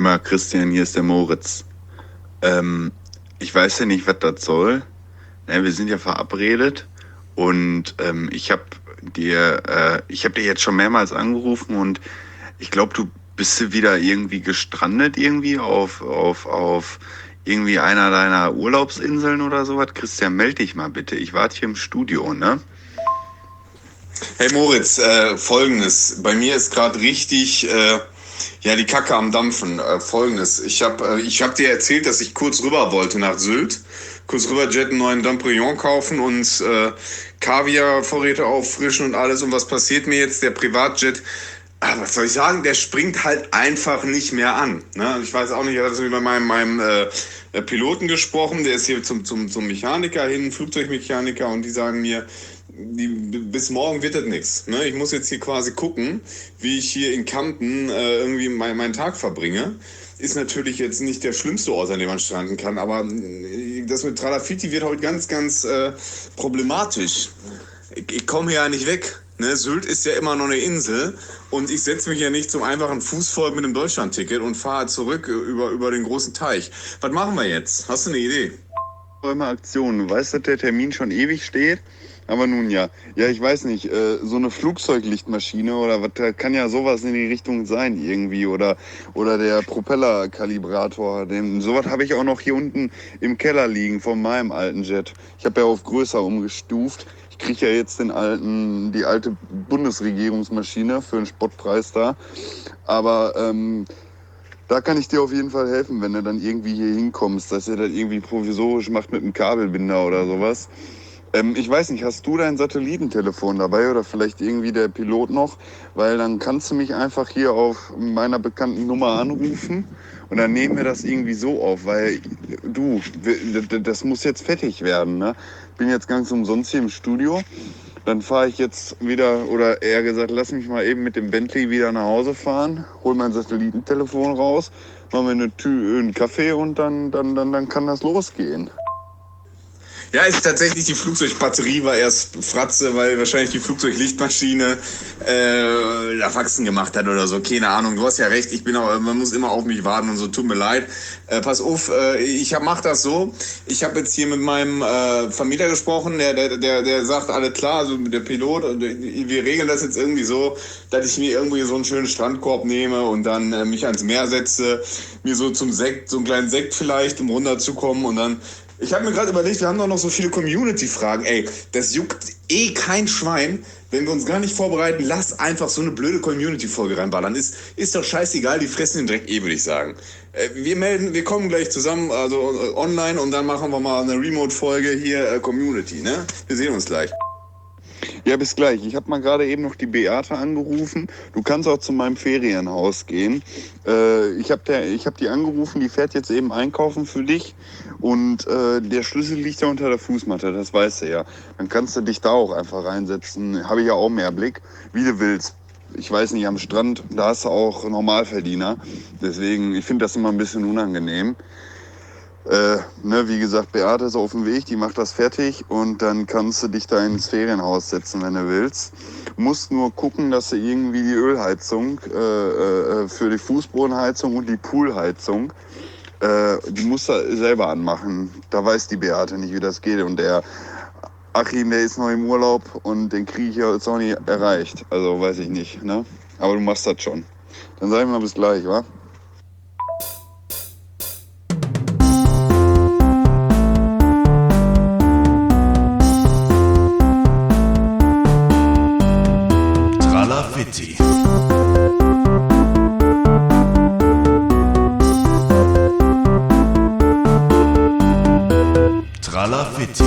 Mal, Christian, hier ist der Moritz. Ähm, Ich weiß ja nicht, was das soll. Wir sind ja verabredet und ich habe dir jetzt schon mehrmals angerufen und ich glaube, du bist wieder irgendwie gestrandet irgendwie auf irgendwie einer deiner Urlaubsinseln oder sowas. Christian, melde dich mal bitte. Ich warte hier im Studio, ne? Hey Moritz, Folgendes. Bei mir ist gerade richtig, ja, die Kacke am Dampfen. Folgendes. Ich hab dir erzählt, dass ich kurz rüber wollte nach Sylt. Kurz rüber jetten, neuen Damprillon kaufen und Kaviar-Vorräte auffrischen und alles. Und was passiert mir jetzt? Der Privatjet, was soll ich sagen? Der springt halt einfach nicht mehr an. Ne? Ich weiß auch nicht, ich hatte so wie bei meinem Piloten gesprochen. Der ist hier zum Mechaniker hin, Flugzeugmechaniker. Und die sagen mir, bis morgen wird das nichts. Ne? Ich muss jetzt hier quasi gucken, wie ich hier in Kampen irgendwie meinen Tag verbringe. Ist natürlich jetzt nicht der schlimmste Ort, an dem man stranden kann, aber das mit Tralafiti wird heute ganz, ganz problematisch. Ich komme hier ja nicht weg. Ne? Sylt ist ja immer noch eine Insel und ich setze mich ja nicht zum einfachen Fußvolk mit einem Deutschlandticket und fahre zurück über den großen Teich. Was machen wir jetzt? Hast du eine Idee? Immer Aktion. Du weißt, dass der Termin schon ewig steht. Aber nun ja. Ja, ich weiß nicht, so eine Flugzeuglichtmaschine oder was, da kann ja sowas in die Richtung sein irgendwie. Oder der Propellerkalibrator. Sowas habe ich auch noch hier unten im Keller liegen von meinem alten Jet. Ich habe ja auf größer umgestuft. Ich kriege ja jetzt die alte Bundesregierungsmaschine für einen Spottpreis da. Aber da kann ich dir auf jeden Fall helfen, wenn du dann irgendwie hier hinkommst, dass ihr das irgendwie provisorisch macht mit einem Kabelbinder oder sowas. Ich weiß nicht, hast du dein Satellitentelefon dabei oder vielleicht irgendwie der Pilot noch? Weil dann kannst du mich einfach hier auf meiner bekannten Nummer anrufen und dann nehmen wir das irgendwie so auf, weil das muss jetzt fertig werden, ne? Ich bin jetzt ganz umsonst hier im Studio. Dann fahre ich jetzt wieder, oder eher gesagt, lass mich mal eben mit dem Bentley wieder nach Hause fahren, hol mein Satellitentelefon raus, machen wir einen Kaffee und dann kann das losgehen. Ja, ist tatsächlich, die Flugzeugbatterie war erst Fratze, weil wahrscheinlich die Flugzeuglichtmaschine da Faxen gemacht hat oder so. Keine Ahnung, du hast ja recht, man muss immer auf mich warten und so, tut mir leid. Pass auf, mach das so. Ich habe jetzt hier mit meinem Vermieter gesprochen, der sagt, alles klar, also der Pilot, wir regeln das jetzt irgendwie so, dass ich mir irgendwie so einen schönen Strandkorb nehme und dann mich ans Meer setze, mir so zum Sekt, so einen kleinen Sekt vielleicht, um runterzukommen und dann. Ich habe mir gerade überlegt, wir haben doch noch so viele Community-Fragen. Ey, das juckt eh kein Schwein. Wenn wir uns gar nicht vorbereiten, lass einfach so eine blöde Community-Folge reinballern. Ist doch scheißegal, die fressen den Dreck würde ich sagen. Wir kommen gleich zusammen, also online und dann machen wir mal eine Remote-Folge hier, Community, ne? Wir sehen uns gleich. Ja, bis gleich. Ich habe mal gerade eben noch die Beate angerufen. Du kannst auch zu meinem Ferienhaus gehen. Ich hab die angerufen, die fährt jetzt eben einkaufen für dich. Und der Schlüssel liegt ja unter der Fußmatte, das weißt du ja. Dann kannst du dich da auch einfach reinsetzen. Habe ich ja auch mehr Blick, wie du willst. Ich weiß nicht, am Strand, da hast du auch Normalverdiener. Deswegen, ich finde das immer ein bisschen unangenehm. Wie gesagt, Beate ist auf dem Weg, die macht das fertig und dann kannst du dich da ins Ferienhaus setzen, wenn du willst. Du musst nur gucken, dass du irgendwie die Ölheizung für die Fußbodenheizung und die Poolheizung, die musst du selber anmachen. Da weiß die Beate nicht, wie das geht. Und der Achim, der ist noch im Urlaub und den kriege ich ja jetzt auch nicht erreicht. Also weiß ich nicht, ne? Aber du machst das schon. Dann sag ich mal bis gleich, wa? Tralafitti. Tralafitti.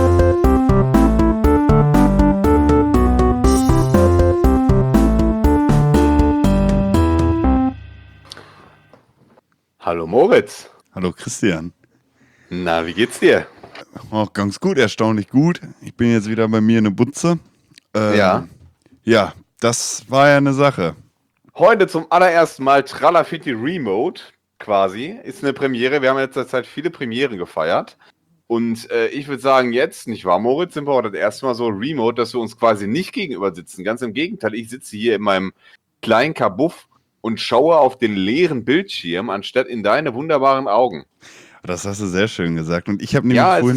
Hallo Moritz. Hallo Christian. Na, wie geht's dir? Auch ganz gut, erstaunlich gut. Ich bin jetzt wieder bei mir in der Butze. Ja. Ja, das war ja eine Sache. Heute zum allerersten Mal Tralafitti Remote quasi. Ist eine Premiere. Wir haben in letzter Zeit viele Premieren gefeiert. Und ich würde sagen, jetzt, nicht wahr, Moritz, sind wir heute das erste Mal so remote, dass wir uns quasi nicht gegenüber sitzen. Ganz im Gegenteil, ich sitze hier in meinem kleinen Kabuff und schaue auf den leeren Bildschirm, anstatt in deine wunderbaren Augen. Das hast du sehr schön gesagt. Und ich habe nämlich Ja,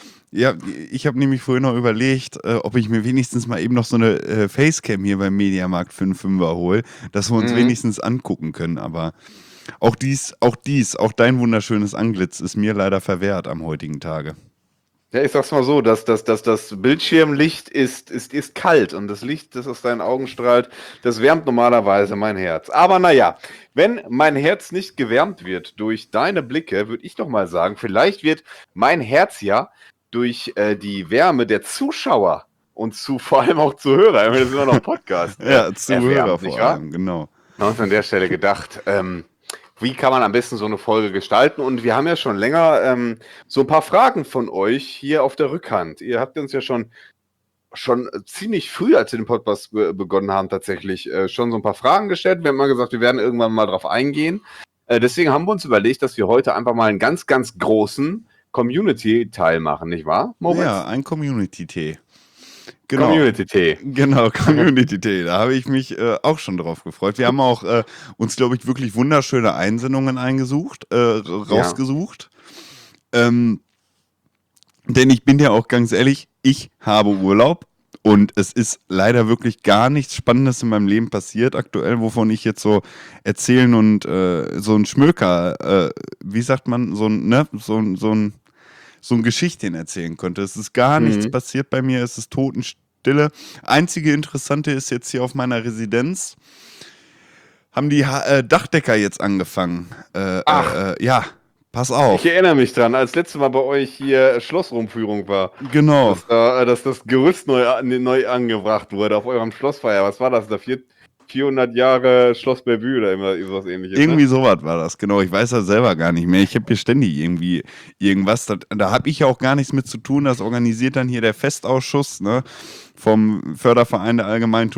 vorhin noch überlegt, ob ich mir wenigstens mal eben noch so eine Facecam hier beim Mediamarkt für einen Fünfer hole, dass wir uns wenigstens angucken können. Aber auch dein wunderschönes Antlitz ist mir leider verwehrt am heutigen Tage. Ja, ich sag's mal so, das Bildschirmlicht ist kalt und das Licht, das aus deinen Augen strahlt, das wärmt normalerweise mein Herz. Aber naja, wenn mein Herz nicht gewärmt wird durch deine Blicke, würde ich doch mal sagen, vielleicht wird mein Herz ja durch die Wärme der Zuschauer und vor allem auch Zuhörer, das ist immer noch ein Podcast. Ja, Zuhörer erwärmt, vor allem, genau. Wir haben uns an der Stelle gedacht, wie kann man am besten so eine Folge gestalten? Und wir haben ja schon länger so ein paar Fragen von euch hier auf der Rückhand. Ihr habt uns ja schon ziemlich früh, als wir den Podcast begonnen haben, tatsächlich schon so ein paar Fragen gestellt. Wir haben mal gesagt, wir werden irgendwann mal drauf eingehen. Deswegen haben wir uns überlegt, dass wir heute einfach mal einen ganz, ganz großen Community-Teil machen, nicht wahr, Moritz? Ja, ein Community-Tee. Genau. Community-Tee. Genau, Community-Tee. Da habe ich mich auch schon drauf gefreut. Wir haben auch uns, glaube ich, wirklich wunderschöne Einsendungen rausgesucht. Ja. Denn ich bin ja auch ganz ehrlich, ich habe Urlaub und es ist leider wirklich gar nichts Spannendes in meinem Leben passiert aktuell, wovon ich jetzt so erzählen und so ein Schmöker, wie sagt man, so ein Geschichtchen erzählen könnte. Es ist gar nichts passiert bei mir, es ist Totenstille. Einzige Interessante ist jetzt hier auf meiner Residenz, haben die Dachdecker jetzt angefangen. Ja, pass auf. Ich erinnere mich dran, als letztes Mal bei euch hier Schlossrumführung war. Genau. Dass das Gerüst neu angebracht wurde auf eurem Schlossfeier. Was war das? Da 400 Jahre Schloss Bellevue oder immer sowas ähnliches. Irgendwie sowas war das, genau. Ich weiß das selber gar nicht mehr. Ich habe hier ständig irgendwie irgendwas. Da habe ich ja auch gar nichts mit zu tun. Das organisiert dann hier der Festausschuss, ne, vom Förderverein der Allgemeinen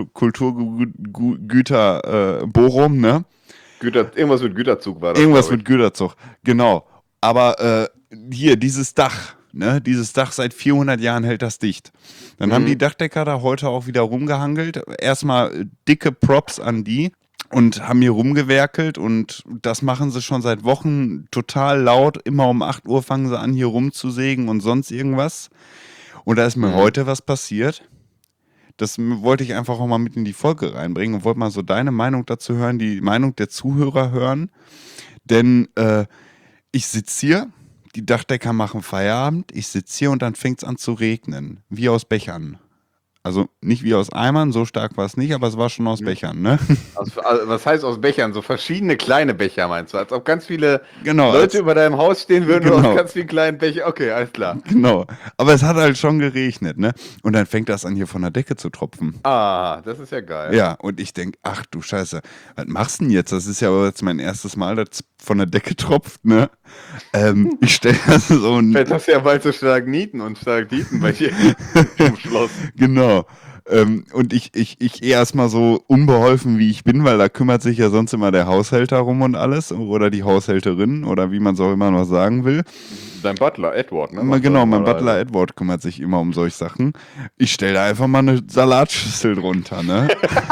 Kulturgüter Bochum, ne? Irgendwas mit Güterzug war das. Irgendwas mit Güterzug, genau. Aber hier, dieses Dach, ne? Dieses Dach seit 400 Jahren hält das dicht. Dann haben die Dachdecker da heute auch wieder rumgehangelt. Erstmal dicke Props an die und haben hier rumgewerkelt und das machen sie schon seit Wochen total laut. Immer um 8 Uhr fangen sie an, hier rumzusägen und sonst irgendwas. Und da ist mir heute was passiert. Das wollte ich einfach auch mal mit in die Folge reinbringen und wollte mal so deine Meinung dazu hören, die Meinung der Zuhörer hören. Denn ich sitze hier, die Dachdecker machen Feierabend, ich sitze hier und dann fängt es an zu regnen, wie aus Bechern. Also nicht wie aus Eimern, so stark war es nicht, aber es war schon aus Bechern, ne? Also, was heißt aus Bechern? So verschiedene kleine Becher meinst du? Als ob ganz viele Genau, Leute über deinem Haus stehen würden und aus ganz vielen kleinen Bechern. Okay, alles klar. Genau, aber es hat halt schon geregnet, ne? Und dann fängt das an, hier von der Decke zu tropfen. Ah, das ist ja geil. Ja, und ich denke, ach du Scheiße, was machst du denn jetzt? Das ist ja aber jetzt mein erstes Mal, dass von der Decke tropft, ne? Ich stelle das so ein... Vielleicht hast du ja bald so Stalagmiten und Stalaktiten bei dir im Schloss. Genau. Und ich erstmal so unbeholfen, wie ich bin, weil da kümmert sich ja sonst immer der Haushälter rum und alles oder die Haushälterin oder wie man es auch immer noch sagen will. Dein Butler, Edward, ne? Genau, mein Butler Edward kümmert sich immer um solche Sachen. Ich stelle da einfach mal eine Salatschüssel drunter, ne?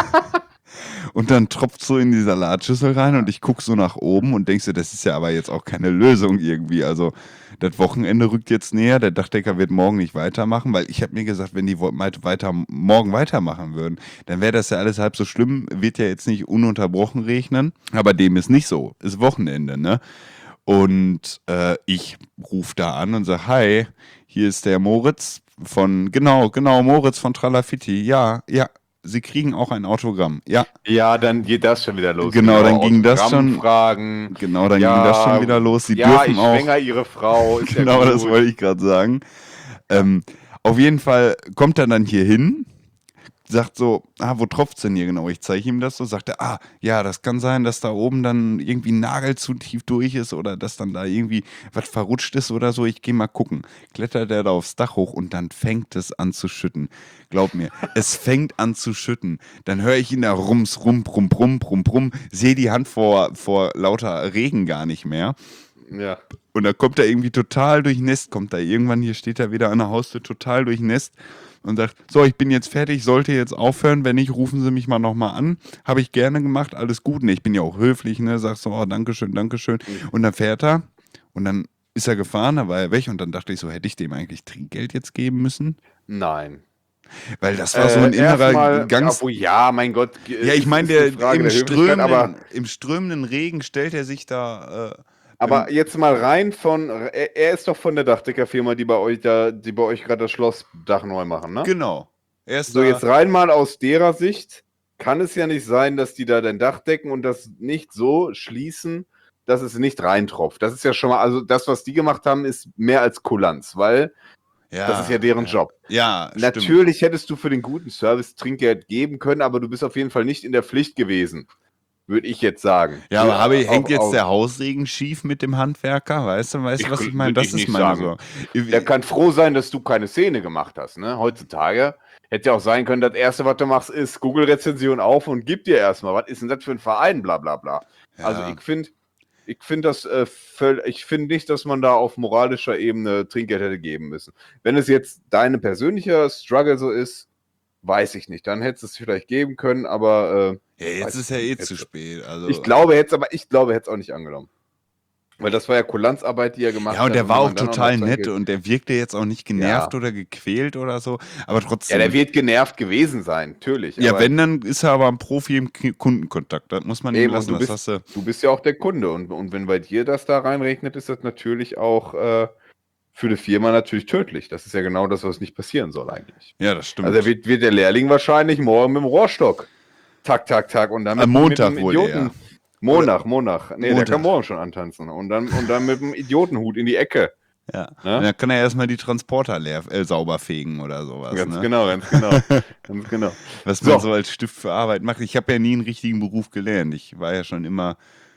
Und dann tropft so in die Salatschüssel rein und ich gucke so nach oben und denke so, das ist ja aber jetzt auch keine Lösung irgendwie. Also das Wochenende rückt jetzt näher, der Dachdecker wird morgen nicht weitermachen, weil ich habe mir gesagt, wenn die morgen weitermachen würden, dann wäre das ja alles halb so schlimm, wird ja jetzt nicht ununterbrochen regnen, aber dem ist nicht so, ist Wochenende, ne? Und ich rufe da an und sage, hi, hier ist der Moritz von, genau, Moritz von Tralafitti, ja, Sie kriegen auch ein Autogramm, ja. Ja, dann geht das schon wieder los. Genau, dann ging das schon. Fragen. Genau, dann ging das schon wieder los. Sie dürfen ich auch. schwänger Ihre Frau. Ist Genau, ja das wollte ich gerade sagen. Auf jeden Fall kommt er dann hier hin, sagt so, wo tropft's denn hier genau? Ich zeige ihm das so, sagt er, ja, das kann sein, dass da oben dann irgendwie ein Nagel zu tief durch ist oder dass dann da irgendwie was verrutscht ist oder so. Ich gehe mal gucken. Klettert er da aufs Dach hoch und dann fängt es an zu schütten. Glaub mir, es fängt an zu schütten. Dann höre ich ihn da rums, rum, brumm, sehe die Hand vor lauter Regen gar nicht mehr. Ja. Und da kommt er irgendwie total durchnässt, hier steht er wieder an der Haustür total durchnässt und sagt, so, ich bin jetzt fertig, sollte jetzt aufhören, wenn nicht, rufen Sie mich mal nochmal an. Habe ich gerne gemacht, alles gut. Ne, ich bin ja auch höflich, ne, sagst so, oh, Dankeschön, Dankeschön. Und dann fährt er und dann ist er gefahren, da war er weg und dann dachte ich so, hätte ich dem eigentlich Trinkgeld jetzt geben müssen? Nein. Weil das war so ein innerer Gangs... Ja, mein Gott. Ja, ich meine, im strömenden Regen stellt er sich da... aber jetzt mal rein er ist doch von der Dachdeckerfirma, die bei euch gerade das Schlossdach neu machen, ne? Genau. So, jetzt rein mal aus derer Sicht, kann es ja nicht sein, dass die da dein Dach decken und das nicht so schließen, dass es nicht reintropft. Das ist ja schon mal, also das, was die gemacht haben, ist mehr als Kulanz, weil das ist ja deren Job. Ja, natürlich hättest du für den guten Service Trinkgeld geben können, aber du bist auf jeden Fall nicht in der Pflicht gewesen. Würde ich jetzt sagen. Ja, aber hängt jetzt der Haussegen schief mit dem Handwerker? Weißt du, was ich meine? Das ist meine Sorge. Der kann froh sein, dass du keine Szene gemacht hast. Ne? Heutzutage hätte ja auch sein können, das Erste, was du machst, ist Google-Rezension auf und gib dir erstmal, was ist denn das für ein Verein, bla bla bla. Ja. Also ich finde nicht, dass man da auf moralischer Ebene Trinkgeld hätte geben müssen. Wenn es jetzt dein persönlicher Struggle so ist, weiß ich nicht. Dann hättest du es vielleicht geben können, aber jetzt ist ja zu spät. Also, ich glaube, er hätte es auch nicht angenommen. Weil das war ja Kulanzarbeit, die er gemacht hat. Ja, und der war auch total nett und der wirkte jetzt auch nicht genervt oder gequält oder so. Aber trotzdem. Ja, der wird genervt gewesen sein, natürlich. Ja, wenn, dann ist er aber ein Profi im Kundenkontakt. Das muss man ihm lassen. Du bist ja auch der Kunde. Und wenn bei dir das da reinregnet, ist das natürlich auch für eine Firma natürlich tödlich. Das ist ja genau das, was nicht passieren soll eigentlich. Ja, das stimmt. Also wird der Lehrling wahrscheinlich morgen mit dem Rohrstock. Tak. Und dann am Montag wohl Idioten. Montag. Nee, der kann morgen schon antanzen. Und dann mit dem Idiotenhut in die Ecke. Ja. Ne? Dann kann er erstmal die Transporter sauber fegen oder sowas. Ganz ne? genau. Ganz genau. Was man so als Stift für Arbeit macht. Ich habe ja nie einen richtigen Beruf gelernt. Ich war ja schon immer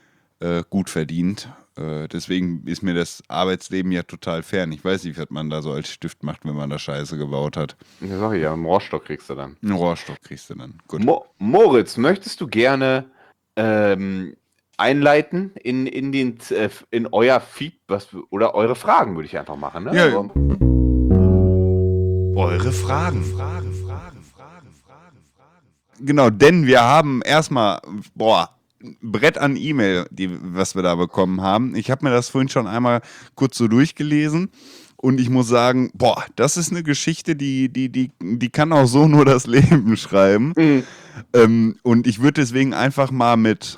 gut verdient. Deswegen ist mir das Arbeitsleben ja total fern. Ich weiß nicht, was man da so als Stift macht, wenn man da Scheiße gebaut hat. Ja, sag ich ja, einen Rohrstock kriegst du dann. Gut. Moritz, möchtest du gerne einleiten in euer Feed oder eure Fragen, würde ich einfach machen. Ne? Ja. Eure Fragen. Genau, denn wir haben erstmal, Brett an E-Mail, was wir da bekommen haben. Ich habe mir das vorhin schon einmal kurz so durchgelesen und ich muss sagen, das ist eine Geschichte, die kann auch so nur das Leben schreiben. Mhm. Und ich würde deswegen einfach mal mit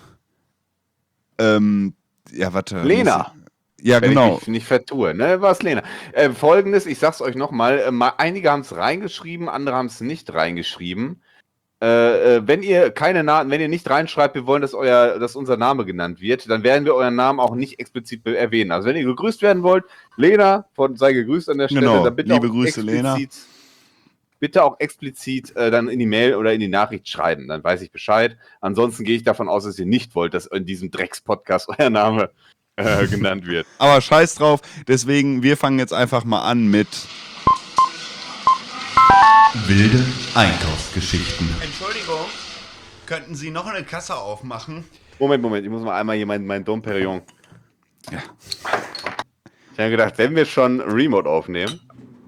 Lena. Ja, wenn genau. Ich mich nicht vertue, ne? War es Lena. Folgendes, ich sag's euch nochmal, einige haben es reingeschrieben, andere haben es nicht reingeschrieben. Wenn ihr nicht reinschreibt, wir wollen, dass unser Name genannt wird, dann werden wir euren Namen auch nicht explizit erwähnen. Also wenn ihr gegrüßt werden wollt, Lena, sei gegrüßt an der Stelle. Genau, dann bitte liebe Grüße, Lena. Bitte auch explizit dann in die Mail oder in die Nachricht schreiben, dann weiß ich Bescheid. Ansonsten gehe ich davon aus, dass ihr nicht wollt, dass in diesem Drecks-Podcast euer Name genannt wird. Aber scheiß drauf, deswegen, wir fangen jetzt einfach mal an mit wilde Einkaufsgeschichten. Entschuldigung, könnten Sie noch eine Kasse aufmachen? Moment, ich muss mal einmal hier meinen Dom Perignon. Ja. Ich habe gedacht, wenn wir schon Remote aufnehmen,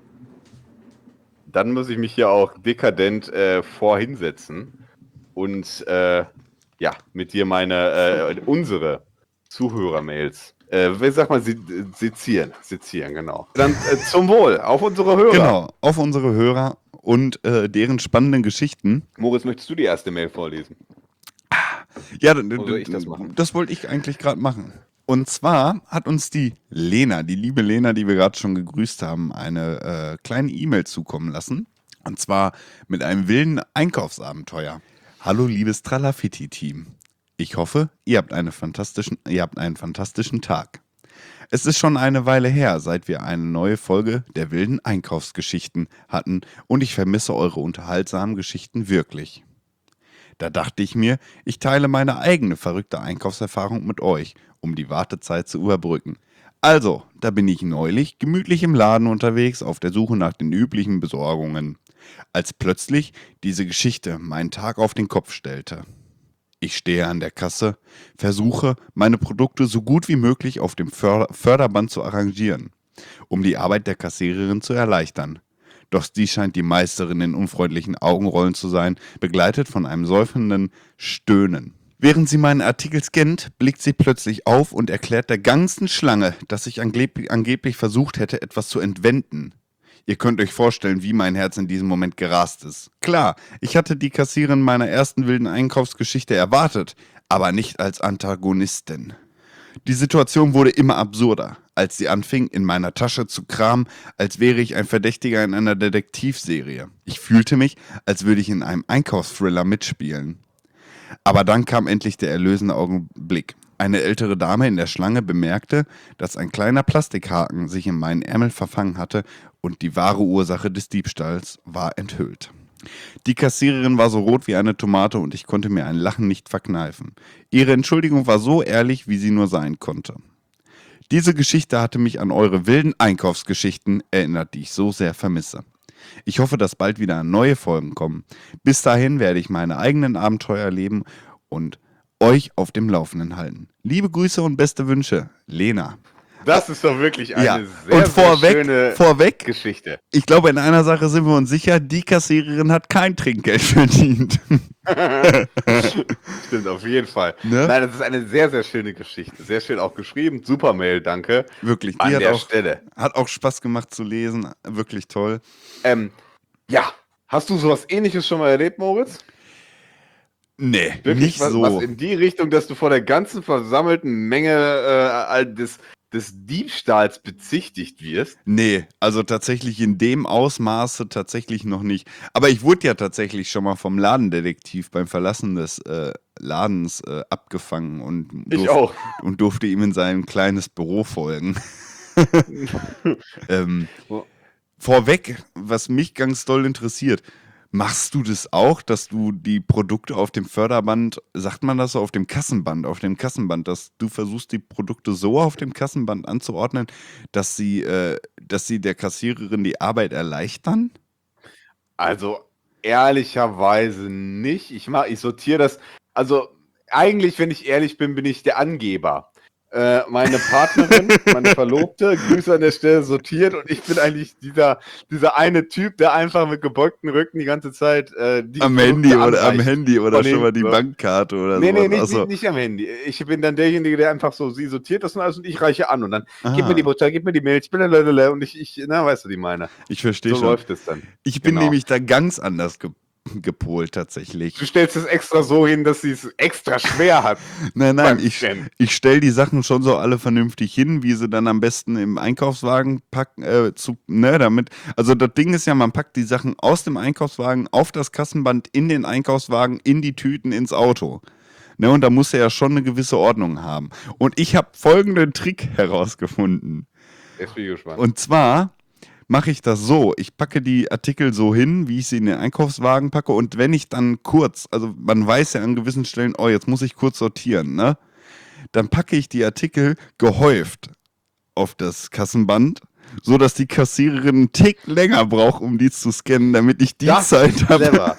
dann muss ich mich hier auch dekadent vorhinsetzen und mit dir unsere Zuhörer-Mails, sag mal, sezieren, genau. Dann zum Wohl, auf unsere Hörer. Genau, auf unsere Hörer und deren spannenden Geschichten. Moritz, möchtest du die erste Mail vorlesen? Ja, soll ich das machen? Das wollte ich eigentlich gerade machen. Und zwar hat uns die liebe Lena, die wir gerade schon gegrüßt haben, eine kleine E-Mail zukommen lassen. Und zwar mit einem wilden Einkaufsabenteuer. Hallo liebes Tralafitti-Team. Ich hoffe, ihr habt einen fantastischen Tag. Es ist schon eine Weile her, seit wir eine neue Folge der wilden Einkaufsgeschichten hatten und ich vermisse eure unterhaltsamen Geschichten wirklich. Da dachte ich mir, ich teile meine eigene verrückte Einkaufserfahrung mit euch, um die Wartezeit zu überbrücken. Also, da bin ich neulich gemütlich im Laden unterwegs auf der Suche nach den üblichen Besorgungen, als plötzlich diese Geschichte meinen Tag auf den Kopf stellte. Ich stehe an der Kasse, versuche, meine Produkte so gut wie möglich auf dem Förderband zu arrangieren, um die Arbeit der Kassiererin zu erleichtern. Doch die scheint die Meisterin in unfreundlichen Augenrollen zu sein, begleitet von einem seufzenden Stöhnen. Während sie meinen Artikel scannt, blickt sie plötzlich auf und erklärt der ganzen Schlange, dass ich angeblich versucht hätte, etwas zu entwenden. Ihr könnt euch vorstellen, wie mein Herz in diesem Moment gerast ist. Klar, ich hatte die Kassiererin meiner ersten wilden Einkaufsgeschichte erwartet, aber nicht als Antagonistin. Die Situation wurde immer absurder, als sie anfing, in meiner Tasche zu kramen, als wäre ich ein Verdächtiger in einer Detektivserie. Ich fühlte mich, als würde ich in einem Einkaufsthriller mitspielen. Aber dann kam endlich der erlösende Augenblick. Eine ältere Dame in der Schlange bemerkte, dass ein kleiner Plastikhaken sich in meinen Ärmel verfangen hatte und die wahre Ursache des Diebstahls war enthüllt. Die Kassiererin war so rot wie eine Tomate und ich konnte mir ein Lachen nicht verkneifen. Ihre Entschuldigung war so ehrlich, wie sie nur sein konnte. Diese Geschichte hatte mich an eure wilden Einkaufsgeschichten erinnert, die ich so sehr vermisse. Ich hoffe, dass bald wieder neue Folgen kommen. Bis dahin werde ich meine eigenen Abenteuer erleben und euch auf dem Laufenden halten. Liebe Grüße und beste Wünsche, Lena. Das ist doch wirklich eine Ja, sehr, und sehr vorweg, Geschichte. ich glaube, in einer Sache sind wir uns sicher, die Kassiererin hat kein Trinkgeld verdient. Stimmt, auf jeden Fall. Ne? Nein, das ist eine sehr, sehr schöne Geschichte. Sehr schön auch geschrieben. Super Mail, danke. Wirklich, An die der Stelle. hat auch Spaß gemacht zu lesen. Wirklich toll. Ja, hast du sowas Ähnliches schon mal erlebt, Moritz? Nee, Wirklich nicht was, so. was in die Richtung, dass du vor der ganzen versammelten Menge des Diebstahls bezichtigt wirst? Nee, also tatsächlich in dem Ausmaße tatsächlich noch nicht. Aber ich wurde ja tatsächlich schon mal vom Ladendetektiv beim Verlassen des Ladens abgefangen und Ich auch. und durfte ihm in sein kleines Büro folgen. Vorweg, was mich ganz doll interessiert, machst du das auch, dass du die Produkte auf dem Förderband, sagt man das so, auf dem Kassenband, dass du versuchst, die Produkte so auf dem Kassenband anzuordnen, dass sie der Kassiererin die Arbeit erleichtern? Also ehrlicherweise nicht. Ich sortiere das. Also eigentlich, wenn ich ehrlich bin, bin ich der Angeber. Meine Partnerin, meine Verlobte, Grüße an der Stelle, sortiert und ich bin eigentlich dieser eine Typ, der einfach mit gebeugtem Rücken die ganze Zeit die Am Produkte Handy oder von schon mal die hinten. Bankkarte oder Nee, sowas. nicht am Handy. Ich bin dann derjenige, der einfach so, sie sortiert das und alles und ich reiche an und dann gib Ah. mir die Butter, gib mir die Milch, blablabla, und weißt du, die meine. Ich verstehe So schon. läuft es dann. Ich bin Genau. nämlich da ganz anders gepolt tatsächlich. Du stellst es extra so hin, dass sie es extra schwer hat. Nein, beim ich Scannen. stelle die Sachen schon so alle vernünftig hin, wie sie dann am besten im Einkaufswagen packen, also das Ding ist ja, man packt die Sachen aus dem Einkaufswagen auf das Kassenband, in den Einkaufswagen, in die Tüten, ins Auto. Ne, und da muss er ja schon eine gewisse Ordnung haben. Und ich habe folgenden Trick herausgefunden. Jetzt bin ich gespannt. Und zwar mache ich das so, ich packe die Artikel so hin, wie ich sie in den Einkaufswagen packe und wenn ich dann also man weiß ja an gewissen Stellen, oh, jetzt muss ich kurz sortieren, ne? Dann packe ich die Artikel gehäuft auf das Kassenband, so dass die Kassiererin einen Tick länger braucht, um die zu scannen, damit ich die Das Zeit ist habe, clever.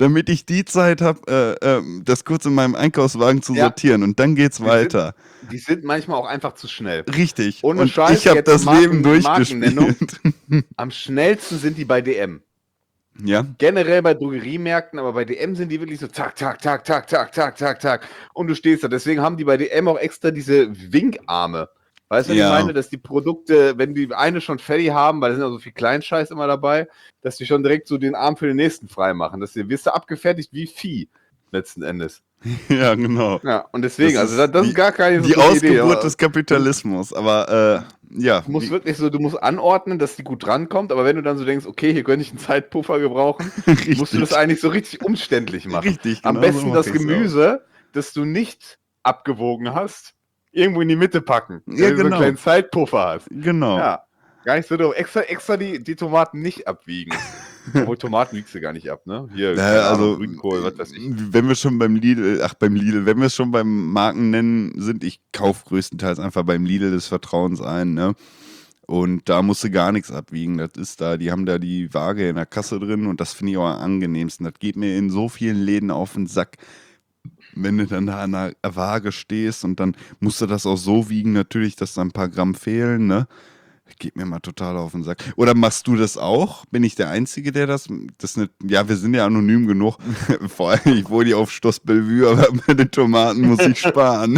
das kurz in meinem Einkaufswagen zu Ja. sortieren und dann geht's Die weiter. Die sind manchmal auch einfach zu schnell. Richtig. Ohne und Scheiß, ich habe jetzt das Leben Markennennung. durchgespielt. Am schnellsten sind die bei DM. Ja. Generell bei Drogeriemärkten, aber bei DM sind die wirklich so zack, zack, zack, zack, zack, zack, zack, zack. Und du stehst da. Deswegen haben die bei DM auch extra diese Winkarme. Weißt du, was ich meine? Dass die Produkte, wenn die eine schon fertig haben, weil da sind ja so viel Kleinscheiß immer dabei, dass die schon direkt so den Arm für den nächsten frei machen. Wirst du abgefertigt wie Vieh, letzten Endes. Ja, genau. Ja, und deswegen, Das also das ist gar keine so Die gute Idee, Ausgeburt aber des Kapitalismus, aber ja. du musst wirklich so, du musst anordnen, dass die gut drankommt, aber wenn du dann so denkst, okay, hier könnte ich einen Zeitpuffer gebrauchen, musst du das eigentlich so richtig umständlich machen. Richtig, Am genau besten so das mach ich's Gemüse, das du nicht abgewogen hast, irgendwo in die Mitte packen. Ja, Wenn du so genau. einen kleinen Zeitpuffer hast. Genau. Ja, gar nicht so doof. Extra die Tomaten nicht abwiegen. Obwohl Tomaten wiegst du gar nicht ab, ne? Hier, keine Ahnung, Grünkohl, was weiß ich. wenn wir schon beim Lidl, wenn wir schon beim Marken nennen sind, ich kaufe größtenteils einfach beim Lidl des Vertrauens ein, ne? Und da musst du gar nichts abwiegen. Das ist da, die haben da die Waage in der Kasse drin und das finde ich auch am angenehmsten. Das geht mir in so vielen Läden auf den Sack. wenn du dann da an der Waage stehst und dann musst du das auch so wiegen, natürlich, dass da ein paar Gramm fehlen, ne? Geht mir mal total auf den Sack. Oder machst du das auch? Bin ich der Einzige, der das nicht, ja, wir sind ja anonym genug. Vor allem, ich wohne hier auf Schloss Bellevue, aber mit den Tomaten muss ich sparen.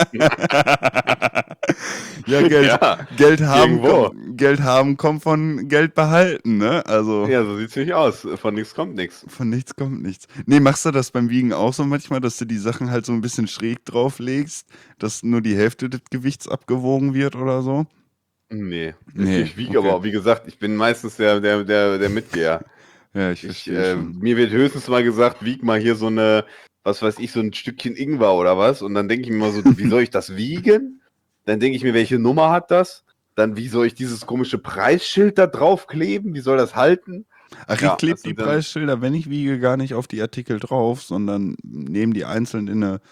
Ja, Ja, irgendwo. Geld haben kommt von Geld behalten, ne? Also Ja, so sieht's nicht aus. Von nichts kommt nichts. von nichts kommt nichts. Nee, machst du das beim Wiegen auch so manchmal, dass du die Sachen halt so ein bisschen schräg drauflegst, dass nur die Hälfte des Gewichts abgewogen wird oder so? Nee, Nee, ich wiege okay. aber, wie gesagt, ich bin meistens der Mitgeher. Ja, ich verstehe schon. Mir wird höchstens mal gesagt, wieg mal hier so eine, was weiß ich, so ein Stückchen Ingwer oder was. Und dann denke ich mir mal so, wie soll ich das wiegen? Dann denke ich mir, welche Nummer hat das? Dann, wie soll ich dieses komische Preisschild da draufkleben? Wie soll das halten? Ach, Ja, ich klebe das die sind dann, Preisschilder, wenn ich wiege, gar nicht auf die Artikel drauf, sondern nehme die einzeln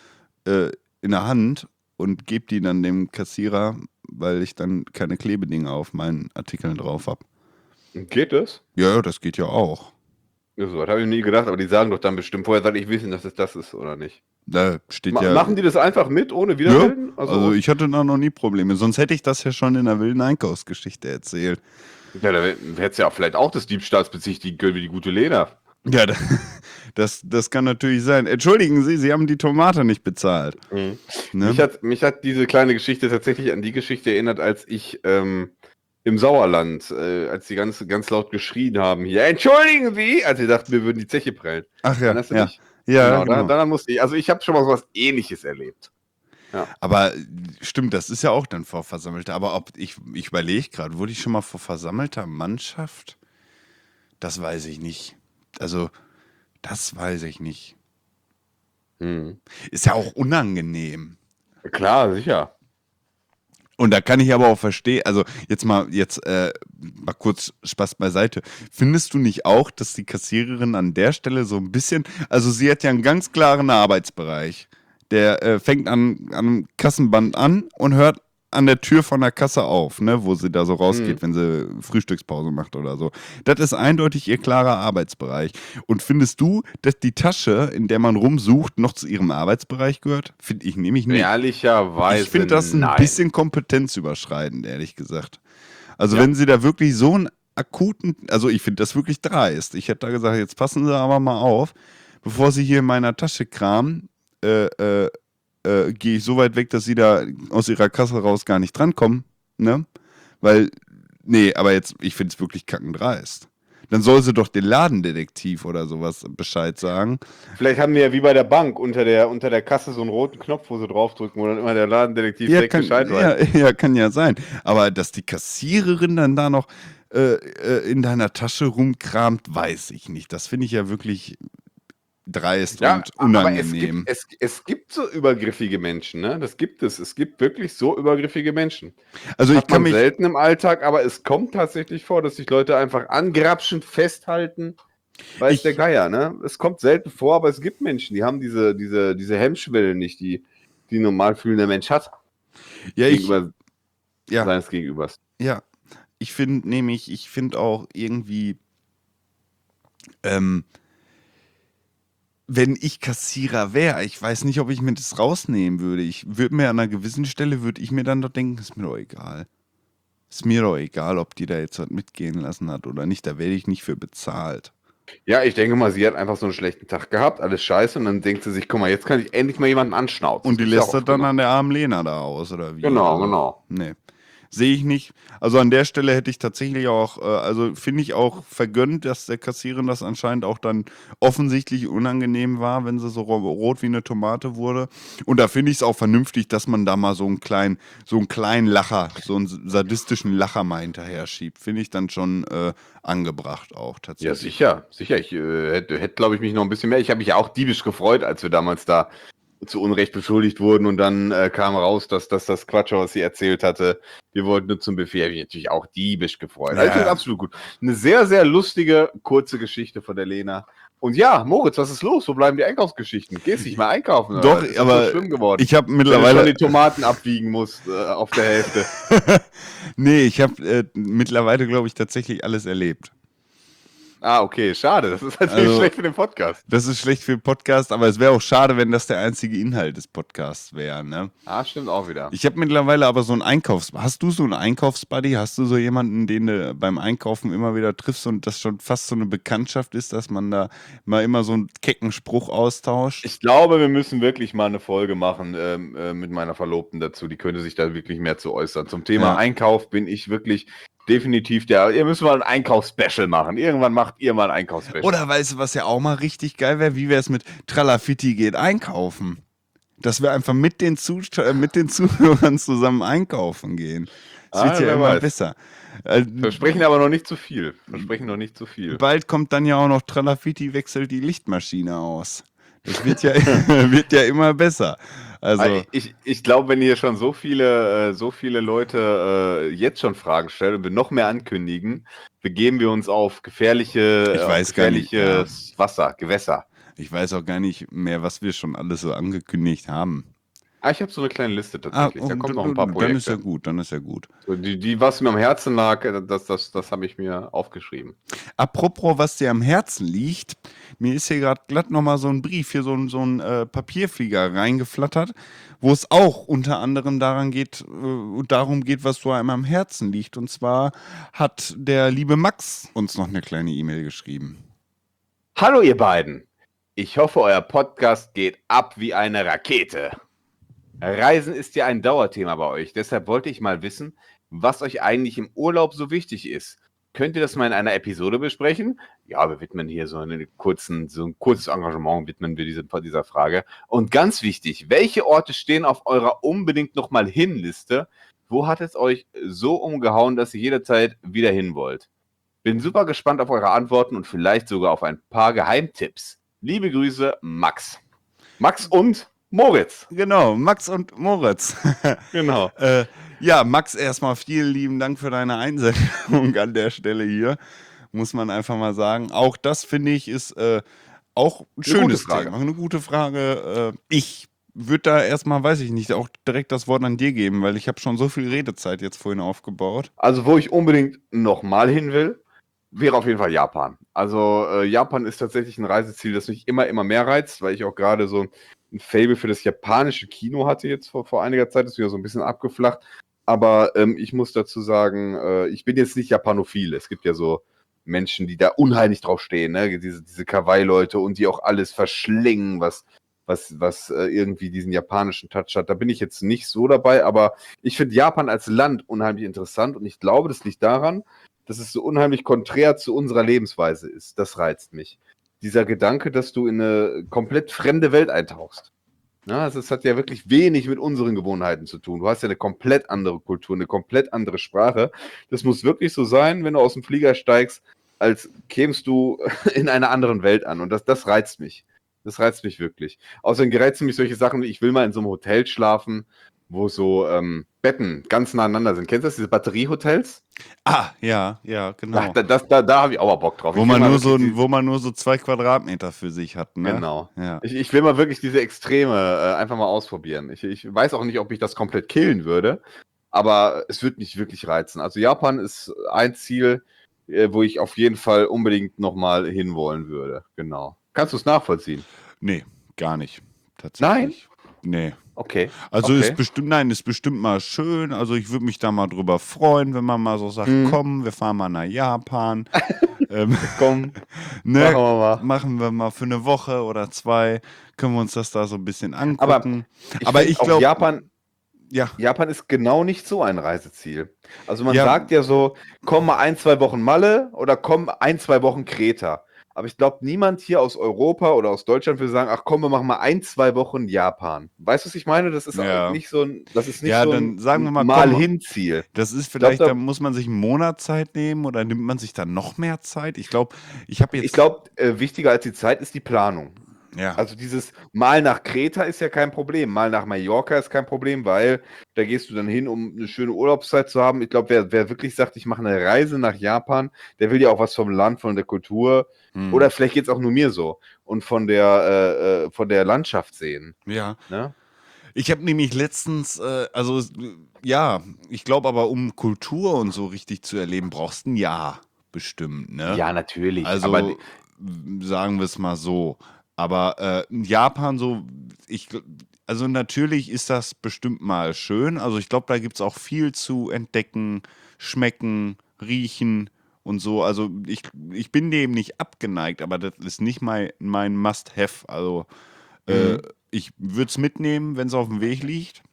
in der Hand und gebe die dann dem Kassierer, weil ich dann keine Klebedinger auf meinen Artikeln drauf habe. geht das? Ja, das geht ja auch. Ja, so, das habe ich nie gedacht, aber die sagen doch dann bestimmt, vorher soll ich wissen, dass es das ist, oder nicht? Da steht ja. Machen die das einfach mit, ohne Ja, Widerwillen? also ich hatte da noch nie Probleme. Sonst hätte ich das ja schon in der wilden Einkaufsgeschichte erzählt. Ja, da hättest du ja vielleicht auch des Diebstahls bezichtigen können, wie die gute Lena. Ja, das kann natürlich sein. Entschuldigen Sie, Sie haben die Tomate nicht bezahlt. Mhm. Ne? Mich hat diese kleine Geschichte tatsächlich an die Geschichte erinnert, als ich im Sauerland, als die ganz laut geschrien haben, hier, entschuldigen Sie, als sie dachten, wir würden die Zeche prellen. Ach ja, Erinnerst du ja. dich? Ja, Genau, genau. daran musste ich, also ich habe schon mal sowas Ähnliches erlebt. Ja. Aber stimmt, das ist ja auch dann vor versammelter. Aber ich überlege gerade, wurde ich schon mal vor versammelter Mannschaft? Das weiß ich nicht. Also, das weiß ich nicht. Mhm. Ist ja auch unangenehm. Klar, sicher. Und da kann ich aber auch verstehen, also mal kurz Spaß beiseite. Findest du nicht auch, dass die Kassiererin an der Stelle so ein bisschen, also sie hat ja einen ganz klaren Arbeitsbereich. Der fängt am Kassenband an und hört an der Tür von der Kasse auf, ne, wo sie da so rausgeht, wenn sie Frühstückspause macht oder so. Das ist eindeutig ihr klarer Arbeitsbereich. Und findest du, dass die Tasche, in der man rumsucht, noch zu ihrem Arbeitsbereich gehört? Finde ich nämlich nicht. Ehrlicherweise Ich finde das ein nein. bisschen kompetenzüberschreitend, ehrlich gesagt. Also Ja. wenn sie da wirklich so einen akuten, also ich finde das wirklich dreist. Ich hätte da gesagt, jetzt passen Sie aber mal auf, bevor Sie hier in meiner Tasche kramen, gehe ich so weit weg, dass Sie da aus Ihrer Kasse raus gar nicht drankommen, ne? Weil, nee, aber jetzt, ich finde es wirklich kackendreist. Dann soll sie doch den Ladendetektiv oder sowas Bescheid sagen. Vielleicht haben wir ja wie bei der Bank unter der Kasse so einen roten Knopf, wo sie draufdrücken, wo dann immer der Ladendetektiv Ja, direkt Bescheid weiß. ja, kann ja sein. Aber dass die Kassiererin dann da noch in deiner Tasche rumkramt, weiß ich nicht. Das finde ich ja wirklich dreist Ja, und aber unangenehm. es gibt so übergriffige Menschen, ne? Das gibt es. Es gibt wirklich so übergriffige Menschen. Also ich Hat kann man mich, selten im Alltag, aber es kommt tatsächlich vor, dass sich Leute einfach angrapschen, festhalten. Weiß der ich, Geier, ne? Es kommt selten vor, aber es gibt Menschen, die haben diese Hemmschwelle nicht, die ein normal fühlender Mensch hat ja, gegenüber ja, seines Gegenübers. ja. Ich finde auch irgendwie, ähm, wenn ich Kassierer wäre, ich weiß nicht, ob ich mir das rausnehmen würde. Ich würde mir an einer gewissen Stelle, würde ich mir dann doch denken, ist mir doch egal. Ist mir doch egal, ob die da jetzt was mitgehen lassen hat oder nicht. Da werde ich nicht für bezahlt. Ja, ich denke mal, sie hat einfach so einen schlechten Tag gehabt, alles scheiße, und dann denkt sie sich, guck mal, jetzt kann ich endlich mal jemanden anschnauzen. Und die Das ist ja lässt auch das oft dann genug. an der armen Lena da aus, oder wie? Genau, Also, genau. nee. Sehe ich nicht. Also an der Stelle hätte ich tatsächlich auch, also finde ich auch vergönnt, dass der Kassiererin das anscheinend auch dann offensichtlich unangenehm war, wenn sie so rot wie eine Tomate wurde. Und da finde ich es auch vernünftig, dass man da mal so einen kleinen Lacher, so einen sadistischen Lacher mal hinterher schiebt. Finde ich dann schon angebracht auch Ja, tatsächlich. sicher, sicher. Ich hätte, glaube ich, mich noch ein bisschen mehr. Ich habe mich ja auch diebisch gefreut, als wir damals da zu Unrecht beschuldigt wurden, und dann kam raus, dass das Quatsch war, was sie erzählt hatte. Wir wollten nur zum Buffet. Habe ich natürlich auch diebisch gefreut. Also ich finde Ja. absolut gut. Eine sehr, sehr lustige, kurze Geschichte von der Lena. Und ja, Moritz, was ist los? Wo bleiben die Einkaufsgeschichten? Gehst nicht mehr einkaufen? Doch, Ist das aber so schlimm geworden? ich habe Wenn du schon mittlerweile. die Tomaten abwiegen musst auf der Hälfte. Nee, ich habe mittlerweile, glaube ich, tatsächlich alles erlebt. Ah, okay, schade. Das ist natürlich Also- schlecht für den Podcast. Das ist schlecht für den Podcast, aber es wäre auch schade, wenn das der einzige Inhalt des Podcasts wäre, ne? Ah, stimmt auch wieder. Ich habe mittlerweile aber so einen Hast du so einen Einkaufsbuddy? Hast du so jemanden, den du beim Einkaufen immer wieder triffst und das schon fast so eine Bekanntschaft ist, dass man da mal immer so einen kecken Spruch austauscht? Ich glaube, wir müssen wirklich mal eine Folge machen mit meiner Verlobten dazu. Die könnte sich da wirklich mehr zu äußern. Zum Thema Ja. Einkauf bin ich wirklich definitiv ihr müsst mal ein Einkaufsspecial machen. Irgendwann macht ihr mal ein Einkaufsspecial. Oder weißt du, was ja auch mal richtig geil wäre? Wie wäre es mit Tralafitti geht einkaufen? Dass wir einfach mit den Zuhörern zusammen einkaufen gehen. Das wird ja wer immer weiß. besser. Versprechen aber noch nicht zu viel. Versprechen noch nicht zu viel. Bald kommt dann ja auch noch Tralafitti wechselt die Lichtmaschine aus. Das wird ja, wird ja immer besser. Also, Ich glaube, wenn hier schon so viele Leute jetzt schon Fragen stellen und wir noch mehr ankündigen, begeben wir uns auf gefährliches Gewässer. ich weiß auch gar nicht mehr, was wir schon alles so angekündigt haben. Ich habe so eine kleine Liste tatsächlich. Da kommen noch ein paar Dann Projekte. dann ist ja gut. So, die, was mir am Herzen lag, das habe ich mir aufgeschrieben. Apropos, was dir am Herzen liegt, mir ist hier gerade glatt nochmal so ein Brief, hier so ein Papierflieger reingeflattert, wo es auch unter anderem darum geht, was so einem am Herzen liegt. Und zwar hat der liebe Max uns noch eine kleine E-Mail geschrieben. Hallo ihr beiden. Ich hoffe, euer Podcast geht ab wie eine Rakete. Reisen ist ja ein Dauerthema bei euch. Deshalb wollte ich mal wissen, was euch eigentlich im Urlaub so wichtig ist. Könnt ihr das mal in einer Episode besprechen? Ja, wir widmen hier so ein kurzes Engagement, widmen wir dieser Frage. Und ganz wichtig, welche Orte stehen auf eurer unbedingt nochmal hin Liste? Wo hat es euch so umgehauen, dass ihr jederzeit wieder hin wollt? Bin super gespannt auf eure Antworten und vielleicht sogar auf ein paar Geheimtipps. Liebe Grüße, Max. Max und Moritz. Genau, Max und Moritz. Genau. Ja, Max, erstmal vielen lieben Dank für deine Einsendung an der Stelle hier. Muss man einfach mal sagen. Auch das, finde ich, ist auch ein schönes gute Frage. Thema. Eine gute Frage. Ich würde da erstmal, weiß ich nicht, auch direkt das Wort an dir geben, weil ich habe schon so viel Redezeit jetzt vorhin aufgebaut. Also, wo ich unbedingt nochmal hin will, wäre auf jeden Fall Japan. Also, Japan ist tatsächlich ein Reiseziel, das mich immer mehr reizt, weil ich auch gerade so ein Faible für das japanische Kino hatte jetzt vor einiger Zeit. Das ist wieder so ein bisschen abgeflacht. Aber ich muss dazu sagen, ich bin jetzt nicht japanophil. Es gibt ja so Menschen, die da unheimlich drauf stehen, ne? Diese Kawaii-Leute und die auch alles verschlingen, was irgendwie diesen japanischen Touch hat. Da bin ich jetzt nicht so dabei, aber ich finde Japan als Land unheimlich interessant und ich glaube, das liegt daran, dass es so unheimlich konträr zu unserer Lebensweise ist. Das reizt mich. Dieser Gedanke, dass du in eine komplett fremde Welt eintauchst. Ja, also es hat ja wirklich wenig mit unseren Gewohnheiten zu tun. Du hast ja eine komplett andere Kultur, eine komplett andere Sprache. Das muss wirklich so sein, wenn du aus dem Flieger steigst, als kämst du in einer anderen Welt an. Und das reizt mich. Das reizt mich wirklich. Außerdem reizen mich solche Sachen, wie ich will mal in so einem Hotel schlafen, wo so Betten ganz nah aneinander sind. Kennst du das, diese Batteriehotels? Ah, ja, genau. Da habe ich auch mal Bock drauf. Wo Ich man, will mal nur so, wirklich wo man nur so 2 Quadratmeter für sich hat, ne? Genau. Ja. Ich will mal wirklich diese Extreme einfach mal ausprobieren. Ich weiß auch nicht, ob ich das komplett killen würde, aber es wird mich wirklich reizen. Also Japan ist ein Ziel, wo ich auf jeden Fall unbedingt nochmal hinwollen würde. Genau. Kannst du es nachvollziehen? Nee, gar nicht. Tatsächlich. Nee. Okay. Also okay. ist bestimmt mal schön. Also ich würde mich da mal drüber freuen, wenn man mal so sagt, komm, wir fahren mal nach Japan. Komm, ne, machen wir mal. machen wir mal für eine Woche oder 2, können wir uns das da so ein bisschen angucken. Aber ich glaube, Japan ja, ist genau nicht so ein Reiseziel. Also man Ja. sagt ja so, komm mal 1-2 Wochen Malle oder komm 1-2 Wochen Kreta. Aber ich glaube, niemand hier aus Europa oder aus Deutschland will sagen, ach komm, wir machen mal 1-2 Wochen Japan. Weißt du, was ich meine? Das ist Ja. auch nicht so ein, das ist nicht Ja, so dann ein sagen wir mal, komm, Hin-Ziel. das ist vielleicht, da- da muss man sich einen Monat Zeit nehmen oder nimmt man sich dann noch mehr Zeit? Ich glaube, ich habe jetzt. Ich glaube, wichtiger als die Zeit ist die Planung. ja. Also dieses Mal nach Kreta ist ja kein Problem, mal nach Mallorca ist kein Problem, weil da gehst du dann hin, um eine schöne Urlaubszeit zu haben. Ich glaube, wer wirklich sagt, ich mache eine Reise nach Japan, der will ja auch was vom Land, von der Kultur oder vielleicht geht es auch nur mir so und von der Landschaft sehen. Ja. Ne? Ich habe nämlich letztens, ja, ich glaube aber, um Kultur und so richtig zu erleben, brauchst du ein Jahr. bestimmt, ne? Ja, natürlich. Aber Also sagen wir es mal so. Aber Japan so, also natürlich ist das bestimmt mal schön. Also ich glaube, da gibt es auch viel zu entdecken, schmecken, riechen und so. Also ich bin dem nicht abgeneigt, aber das ist nicht mein Must-Have. Also äh, Mhm. ich würde es mitnehmen, wenn es auf dem Weg liegt.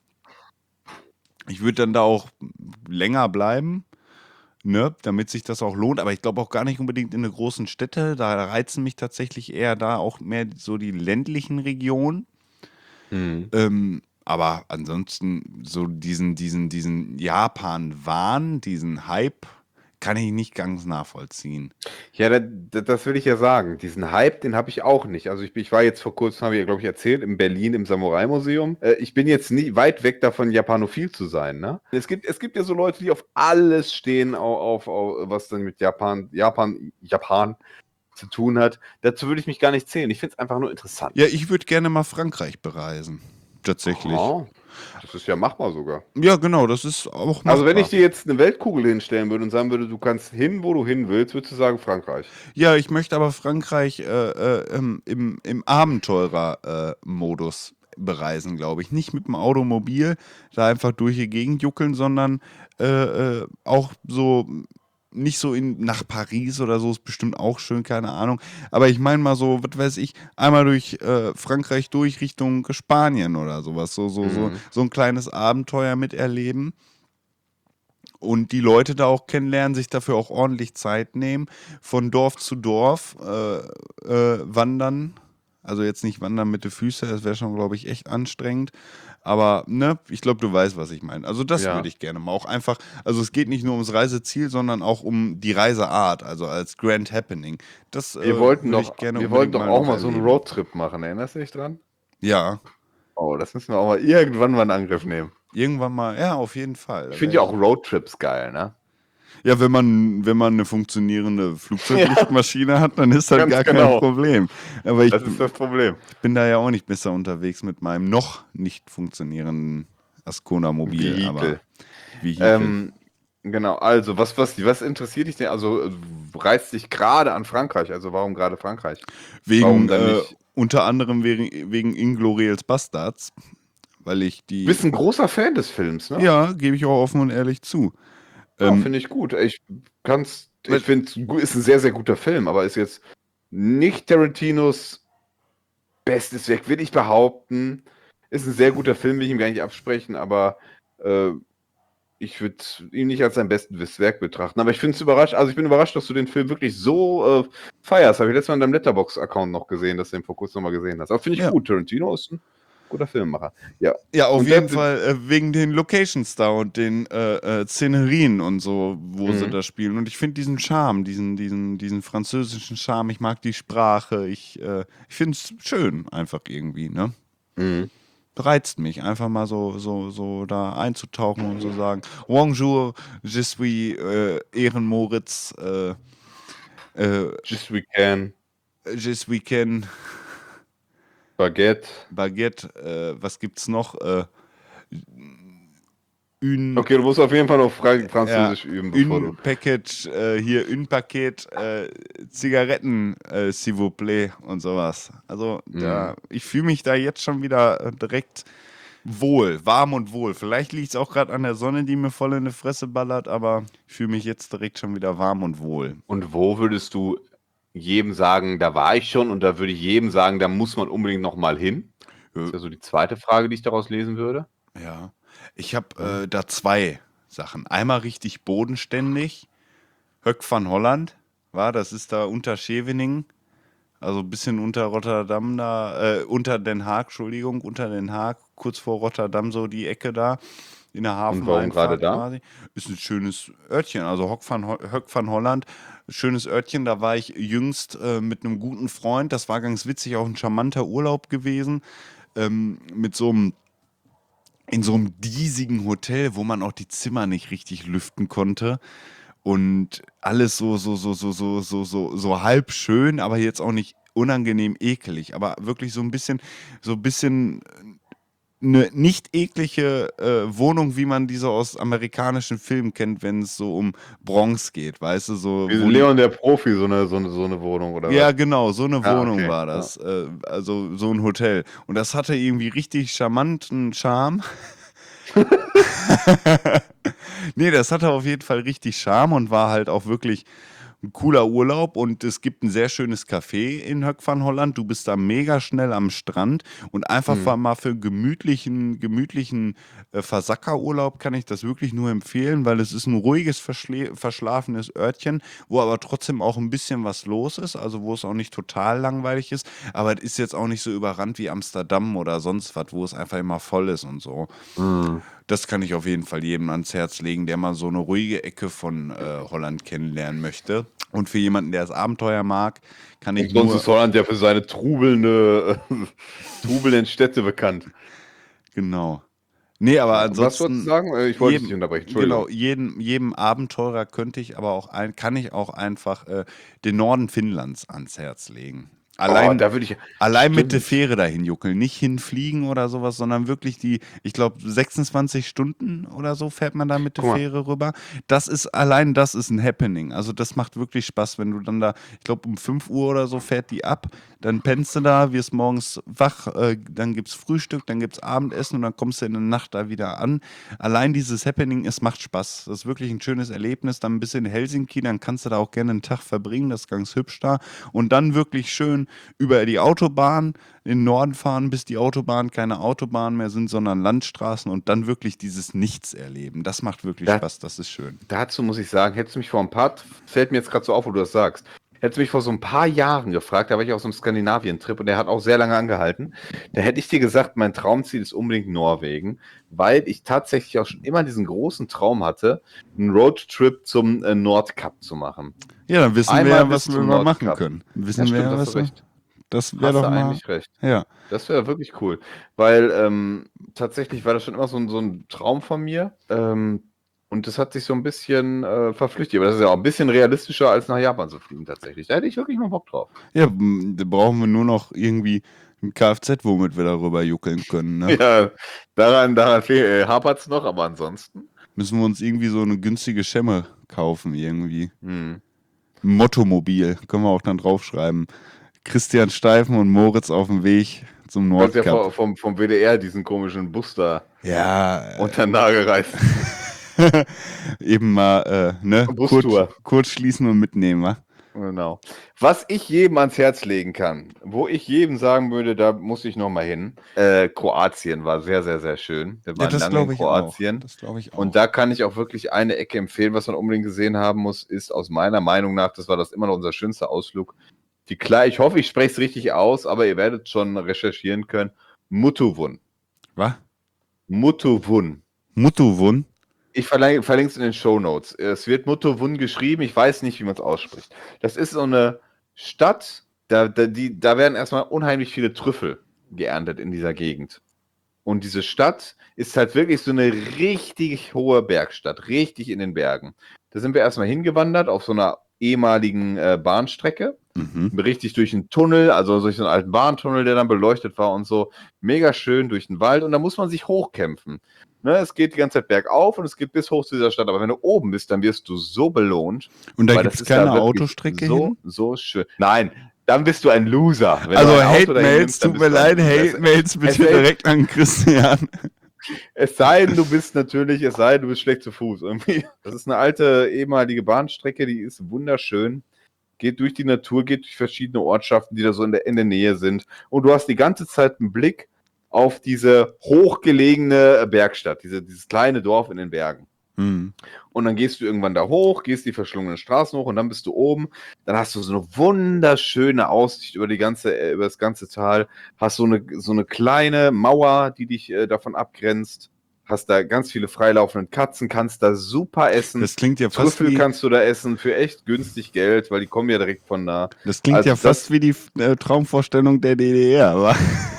Ich würde dann da auch länger bleiben, ne, damit sich das auch lohnt. Aber ich glaube auch gar nicht unbedingt in eine großen Städte. Da reizen mich tatsächlich eher da auch mehr so die ländlichen Regionen. Mhm. Aber ansonsten so diesen Japan-Wahn, diesen Hype, kann ich nicht ganz nachvollziehen. Ja, das will ich ja sagen. Diesen Hype, den habe ich auch nicht. Also ich war jetzt vor kurzem, habe ich ja, glaube ich, erzählt, in Berlin im Samurai-Museum. Ich bin jetzt nie weit weg davon, japanophil zu sein, ne? Es gibt ja so Leute, die auf alles stehen, auf was dann mit Japan zu tun hat. Dazu würde ich mich gar nicht zählen. Ich finde es einfach nur Ja, interessant. ich würde gerne mal Frankreich bereisen. Tatsächlich. Oh, das ist ja machbar sogar. Ja, genau, das ist auch Also wenn ich machbar. dir jetzt eine Weltkugel hinstellen würde und sagen würde, du kannst hin, wo du hin willst, würdest du sagen Frankreich. Ja, ich möchte aber Frankreich im Abenteurer-Modus bereisen, glaube ich. Nicht mit dem Automobil, da einfach durch die Gegend juckeln, sondern auch so, nicht so nach Paris oder so, ist bestimmt auch schön, keine Ahnung. Aber ich meine mal so, was weiß ich, einmal durch Frankreich durch Richtung Spanien oder sowas. Mhm. So ein kleines Abenteuer miterleben. Und die Leute da auch kennenlernen, sich dafür auch ordentlich Zeit nehmen, von Dorf zu Dorf wandern. Also jetzt nicht wandern mit den Füßen, das wäre schon, glaube ich, echt anstrengend. Aber ne, ich glaube, du weißt, was ich meine. Also das würde Ja. ich gerne mal auch einfach, also es geht nicht nur ums Reiseziel, sondern auch um die Reiseart, also als Grand Happening. Das würde ich gerne Wir wollten unbedingt doch mal auch noch mal so einen erleben. Roadtrip machen, erinnerst du dich dran? Ja, Oh, das müssen wir auch mal irgendwann mal in Angriff nehmen. irgendwann mal, ja, auf jeden Fall. Ich Da finde wäre ja ich auch Roadtrips geil, ne? Ja, wenn man eine funktionierende Ja, Flugzeuglichtmaschine hat, dann ist das ganz gar kein genau. Problem. Aber Das ist das Problem. ich bin da ja auch nicht besser unterwegs mit meinem noch nicht funktionierenden Ascona-Mobil, aber Vehikel. Vehikel. Ähm, genau, also was interessiert dich denn? Also reizt dich gerade an Frankreich? Also warum gerade Frankreich? Warum Wegen, dann nicht? unter anderem wegen Inglourious Bastards, weil ich Du die, bist ein großer Fan des Films, ne? ja, gebe ich auch offen und ehrlich zu. Ja, Ähm, finde ich gut. Ich weil, finde, ist ein sehr, sehr guter Film, aber ist jetzt nicht Tarantinos bestes Werk, will ich behaupten. Ist ein sehr guter Film, will ich ihm gar nicht absprechen, aber äh, ich würde ihn nicht als sein bestes Werk betrachten. Aber ich finde es überrascht, also ich bin überrascht, dass du den Film wirklich so feierst. Habe ich letztes Mal in deinem Letterboxd-Account noch gesehen, dass du den vor kurzem nochmal gesehen hast. Aber finde ich ja, gut. Tarantino ist ein guter Filmemacher. Ja. Ja, auf Und jeden Fall wegen den Locations da und den Szenerien und so, wo sie Mhm. da spielen. Und ich finde diesen Charme, diesen französischen Charme, ich mag die Sprache, ich finde es schön einfach irgendwie, ne? Mhm. Reizt mich, einfach mal so da einzutauchen und so sagen, Bonjour, je suis Ehrenmoritz, Just We Can, je suis Ken, Baguette. Baguette, was gibt's noch? Une Okay, du musst auf jeden Fall noch Ja, Französisch üben, bevor du. un Package, hier, un Paket Zigaretten, s'il vous plaît und sowas. Also Mhm. ich fühle mich da jetzt schon wieder direkt wohl, warm und wohl. Vielleicht liegt es auch gerade an der Sonne, die mir voll in die Fresse ballert, aber ich fühle mich jetzt direkt schon wieder warm und wohl. Und wo würdest du jedem sagen, da war ich schon und da würde ich jedem sagen, da muss man unbedingt noch mal hin? Das Äh, wäre so die zweite Frage, die ich daraus lesen würde. Ja, ich habe Ja. da zwei Sachen. Einmal richtig bodenständig, Höck van Holland, das ist da unter Scheveningen. Also ein bisschen unter Rotterdam da, unter Den Haag, Entschuldigung, unter Den Haag, kurz vor Rotterdam, so die Ecke da, in der Und warum gerade Hafeneinfahrt da? quasi. Ist ein schönes Örtchen, also Höck van Holland, schönes Örtchen. Da war ich jüngst mit einem guten Freund, das war ganz witzig, auch ein charmanter Urlaub gewesen, mit in so einem diesigen Hotel, wo man auch die Zimmer nicht richtig lüften konnte. Und alles so halb schön, aber jetzt auch nicht unangenehm ekelig, aber wirklich so ein bisschen eine nicht eklige Wohnung, wie man diese aus amerikanischen Filmen kennt, wenn es so um Bronx geht, weißt du, so Wie wo die, Leon der Profi, so eine Wohnung oder ja was? genau, so eine Ah, Wohnung okay. war Ja. das, also so ein Hotel und das hatte irgendwie richtig charmanten Charme. Nee, das hatte auf jeden Fall richtig Charme und war halt auch wirklich ein cooler Urlaub und es gibt ein sehr schönes Café in Hoek van Holland. Du bist da mega schnell am Strand und einfach Mhm. mal für gemütlichen Versackerurlaub kann ich das wirklich nur empfehlen, weil es ist ein ruhiges, verschlafenes Örtchen, wo aber trotzdem auch ein bisschen was los ist, also wo es auch nicht total langweilig ist, aber es ist jetzt auch nicht so überrannt wie Amsterdam oder sonst was, wo es einfach immer voll ist und so. Mhm. Das kann ich auf jeden Fall jedem ans Herz legen, der mal so eine ruhige Ecke von Holland kennenlernen möchte. Und für jemanden, der das Abenteuer mag, kann ich Und sonst nur, ist Holland ja für seine trubelnden Städte bekannt. genau. Nee, aber Ja. Was wolltest du ansonsten, sagen? Ich wollte dich nicht unterbrechen, genau, Entschuldigung. jedem Abenteurer könnte ich aber auch kann ich auch einfach den Norden Finnlands ans Herz legen. Oh, Allein, da würde ich. allein mit der Stimmt. Fähre dahin juckeln, nicht hinfliegen oder sowas, sondern wirklich ich glaube, 26 Stunden oder so fährt man da mit der Guck mal. Fähre rüber. Das ist ein Happening. Also das macht wirklich Spaß, wenn du dann da, ich glaube, um 5 Uhr oder so fährt die ab, dann pennst du da, wirst morgens wach, dann gibt's Frühstück, dann gibt's Abendessen und dann kommst du in der Nacht da wieder an. Allein dieses Happening, es macht Spaß. Das ist wirklich ein schönes Erlebnis. Dann ein bisschen in Helsinki, dann kannst du da auch gerne einen Tag verbringen, das ist ganz hübsch da. Und dann wirklich schön über die Autobahn in den Norden fahren, bis die Autobahn keine Autobahn mehr sind, sondern Landstraßen und dann wirklich dieses Nichts erleben. Das macht wirklich Da, Spaß, das ist schön. dazu muss ich sagen, hättest du mich vor ein paar, fällt mir jetzt gerade so auf, wo du das sagst, hättest du mich vor so ein paar Jahren gefragt, da war ich auf so einem Skandinavien-Trip und der hat auch sehr lange angehalten, da hätte ich dir gesagt, mein Traumziel ist unbedingt Norwegen, weil ich tatsächlich auch schon immer diesen großen Traum hatte, einen Roadtrip zum Nordkap zu machen. Ja, dann wissen wir Einmal ja, bis was wir zum mal machen Nordkap. können. Ja, Wissen wir stimmt, ja, hast du was wir. recht. Das wäre Hast doch du mal. eigentlich recht. Ja. Das wäre wirklich cool, weil tatsächlich war das schon immer so ein Traum von mir und das hat sich so ein bisschen verflüchtigt. Aber das ist ja auch ein bisschen realistischer, als nach Japan zu fliegen tatsächlich. Da hätte ich wirklich mal Bock drauf. Ja, da brauchen wir nur noch irgendwie ein Kfz, womit wir darüber juckeln können, ne? Ja, daran hapert es noch, aber ansonsten. Müssen wir uns irgendwie so eine günstige Schemme kaufen, irgendwie. Hm. Ein Mottomobil, können wir auch dann draufschreiben. Christian Steifen und Moritz auf dem Weg zum Wollt ja Nordkap. vom WDR diesen komischen Bus da Ja, unter den Nagel reißen. eben mal, ne, Bustour. kurz schließen und mitnehmen, wa? Genau. Was ich jedem ans Herz legen kann, wo ich jedem sagen würde, da muss ich noch mal hin. Kroatien war sehr, sehr, sehr schön. Wir Ja, waren das lange in glaube ich auch. Kroatien. Das glaube ich auch. Und da kann ich auch wirklich eine Ecke empfehlen, was man unbedingt gesehen haben muss, ist aus meiner Meinung nach, das war das immer noch unser schönster Ausflug. Ich hoffe, ich spreche es richtig aus, aber ihr werdet schon recherchieren können. Mutuvun. Was? Mutuvun. Mutuvun? Ich verlinke es in den Shownotes. Es wird Mutuvun geschrieben, ich weiß nicht, wie man es ausspricht. Das ist so eine Stadt, da werden erstmal unheimlich viele Trüffel geerntet in dieser Gegend. Und diese Stadt ist halt wirklich so eine richtig hohe Bergstadt, richtig in den Bergen. Da sind wir erstmal hingewandert auf so einer ehemaligen Bahnstrecke, richtig durch einen Tunnel, also durch so einen alten Bahntunnel, der dann beleuchtet war und so. Mega schön durch den Wald und da muss man sich hochkämpfen. Ne, es geht die ganze Zeit bergauf und es geht bis hoch zu dieser Stadt. Aber wenn du oben bist, dann wirst du so belohnt. Und da weil gibt das es ist da keine wirklich Autostrecke so, hin? so schön. Nein, dann bist du ein Loser. Wenn Also du ein Auto dahin Hate-Mails, nimmst, dann tut bist mir du ein leid, Loser. Hate-Mails bitte es- direkt an Christian. Es sei denn, du bist schlecht zu Fuß irgendwie. Das ist eine alte ehemalige Bahnstrecke, die ist wunderschön. Geht durch die Natur, geht durch verschiedene Ortschaften, die da so in der Nähe sind. Und du hast die ganze Zeit einen Blick auf diese hochgelegene Bergstadt, dieses kleine Dorf in den Bergen. Hm. Und dann gehst du irgendwann da hoch, gehst die verschlungenen Straßen hoch und dann bist du oben. Dann hast du so eine wunderschöne Aussicht über das ganze Tal. Hast so eine kleine Mauer, die dich davon abgrenzt. Hast da ganz viele freilaufende Katzen, kannst da super essen. Das klingt ja fast Trüffel wie, kannst du da essen für echt günstig Geld, weil die kommen ja direkt von da. das klingt Also ja fast wie die Traumvorstellung der DDR, aber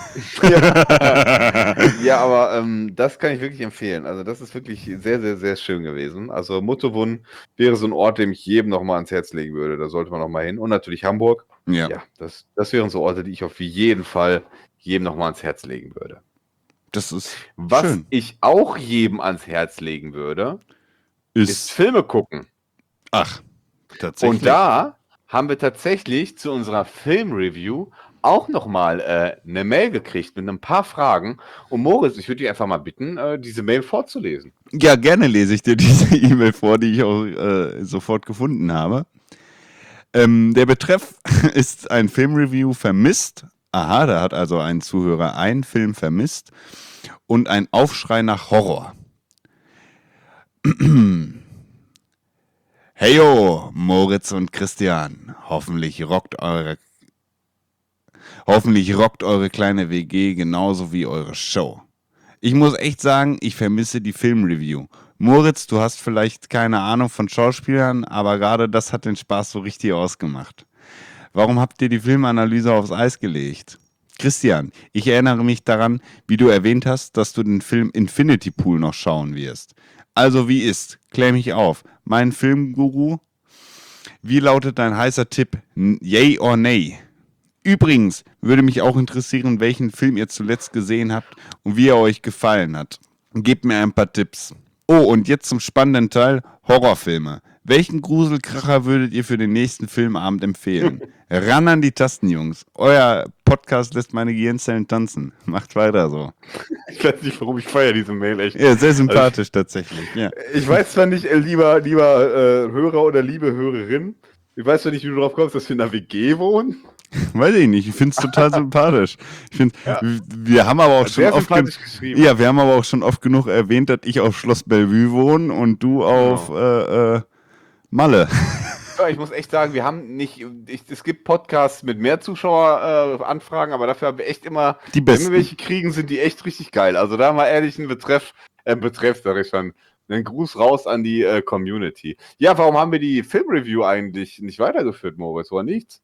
Ja, aber das kann ich wirklich empfehlen. Also das ist wirklich sehr, sehr, sehr schön gewesen. Also Mutterwun wäre so ein Ort, den ich jedem noch mal ans Herz legen würde. Da sollte man noch mal hin. Und natürlich Hamburg. ja. Ja, das wären so Orte, die ich auf jeden Fall jedem noch mal ans Herz legen würde. Das ist Was schön. ich auch jedem ans Herz legen würde, ist Ist, Filme gucken. ach, tatsächlich. Und da haben wir tatsächlich zu unserer Filmreview auch nochmal eine Mail gekriegt mit ein paar Fragen. Und Moritz, ich würde dich einfach mal bitten, diese Mail vorzulesen. Ja, gerne lese ich dir diese E-Mail vor, die ich auch sofort gefunden habe. Der Betreff ist ein Filmreview vermisst. Aha, da hat also ein Zuhörer einen Film vermisst und ein Aufschrei nach Horror. Heyo, Moritz und Christian. Hoffentlich rockt eure kleine WG genauso wie eure Show. Ich muss echt sagen, ich vermisse die Filmreview. Moritz, du hast vielleicht keine Ahnung von Schauspielern, aber gerade das hat den Spaß so richtig ausgemacht. Warum habt ihr die Filmanalyse aufs Eis gelegt? Christian, ich erinnere mich daran, wie du erwähnt hast, dass du den Film Infinity Pool noch schauen wirst. Also wie ist? Klär mich auf. Mein Filmguru? Wie lautet dein heißer Tipp? Yay or nay? Übrigens würde mich auch interessieren, welchen Film ihr zuletzt gesehen habt und wie er euch gefallen hat. Gebt mir ein paar Tipps. Oh, und jetzt zum spannenden Teil, Horrorfilme. Welchen Gruselkracher würdet ihr für den nächsten Filmabend empfehlen? Ran an die Tasten, Jungs. Euer Podcast lässt meine Gehirnzellen tanzen. Macht weiter so. Ich weiß nicht, warum ich feiere diese Mail echt. Ja, sehr sympathisch tatsächlich. Ja. Ich weiß zwar nicht, lieber Hörer oder liebe Hörerin, ich weiß zwar nicht, wie du drauf kommst, dass wir in einer WG wohnen. Weiß ich nicht, ich finde es total sympathisch. Ich finde, wir haben aber auch schon Sehr oft sympathisch geschrieben. ja, wir haben aber auch schon oft genug erwähnt, dass ich auf Schloss Bellevue wohne und du auf Malle. Ja, ich muss echt sagen, wir haben nicht, es gibt Podcasts mit mehr Zuschaueranfragen, aber dafür haben wir echt immer, Die wenn besten. wir welche kriegen, sind die echt richtig geil. Also da mal ehrlich einen Betreff, sag ich schon, einen Gruß raus an die Community. Ja, warum haben wir die Filmreview eigentlich nicht weitergeführt, Moritz, oder nichts?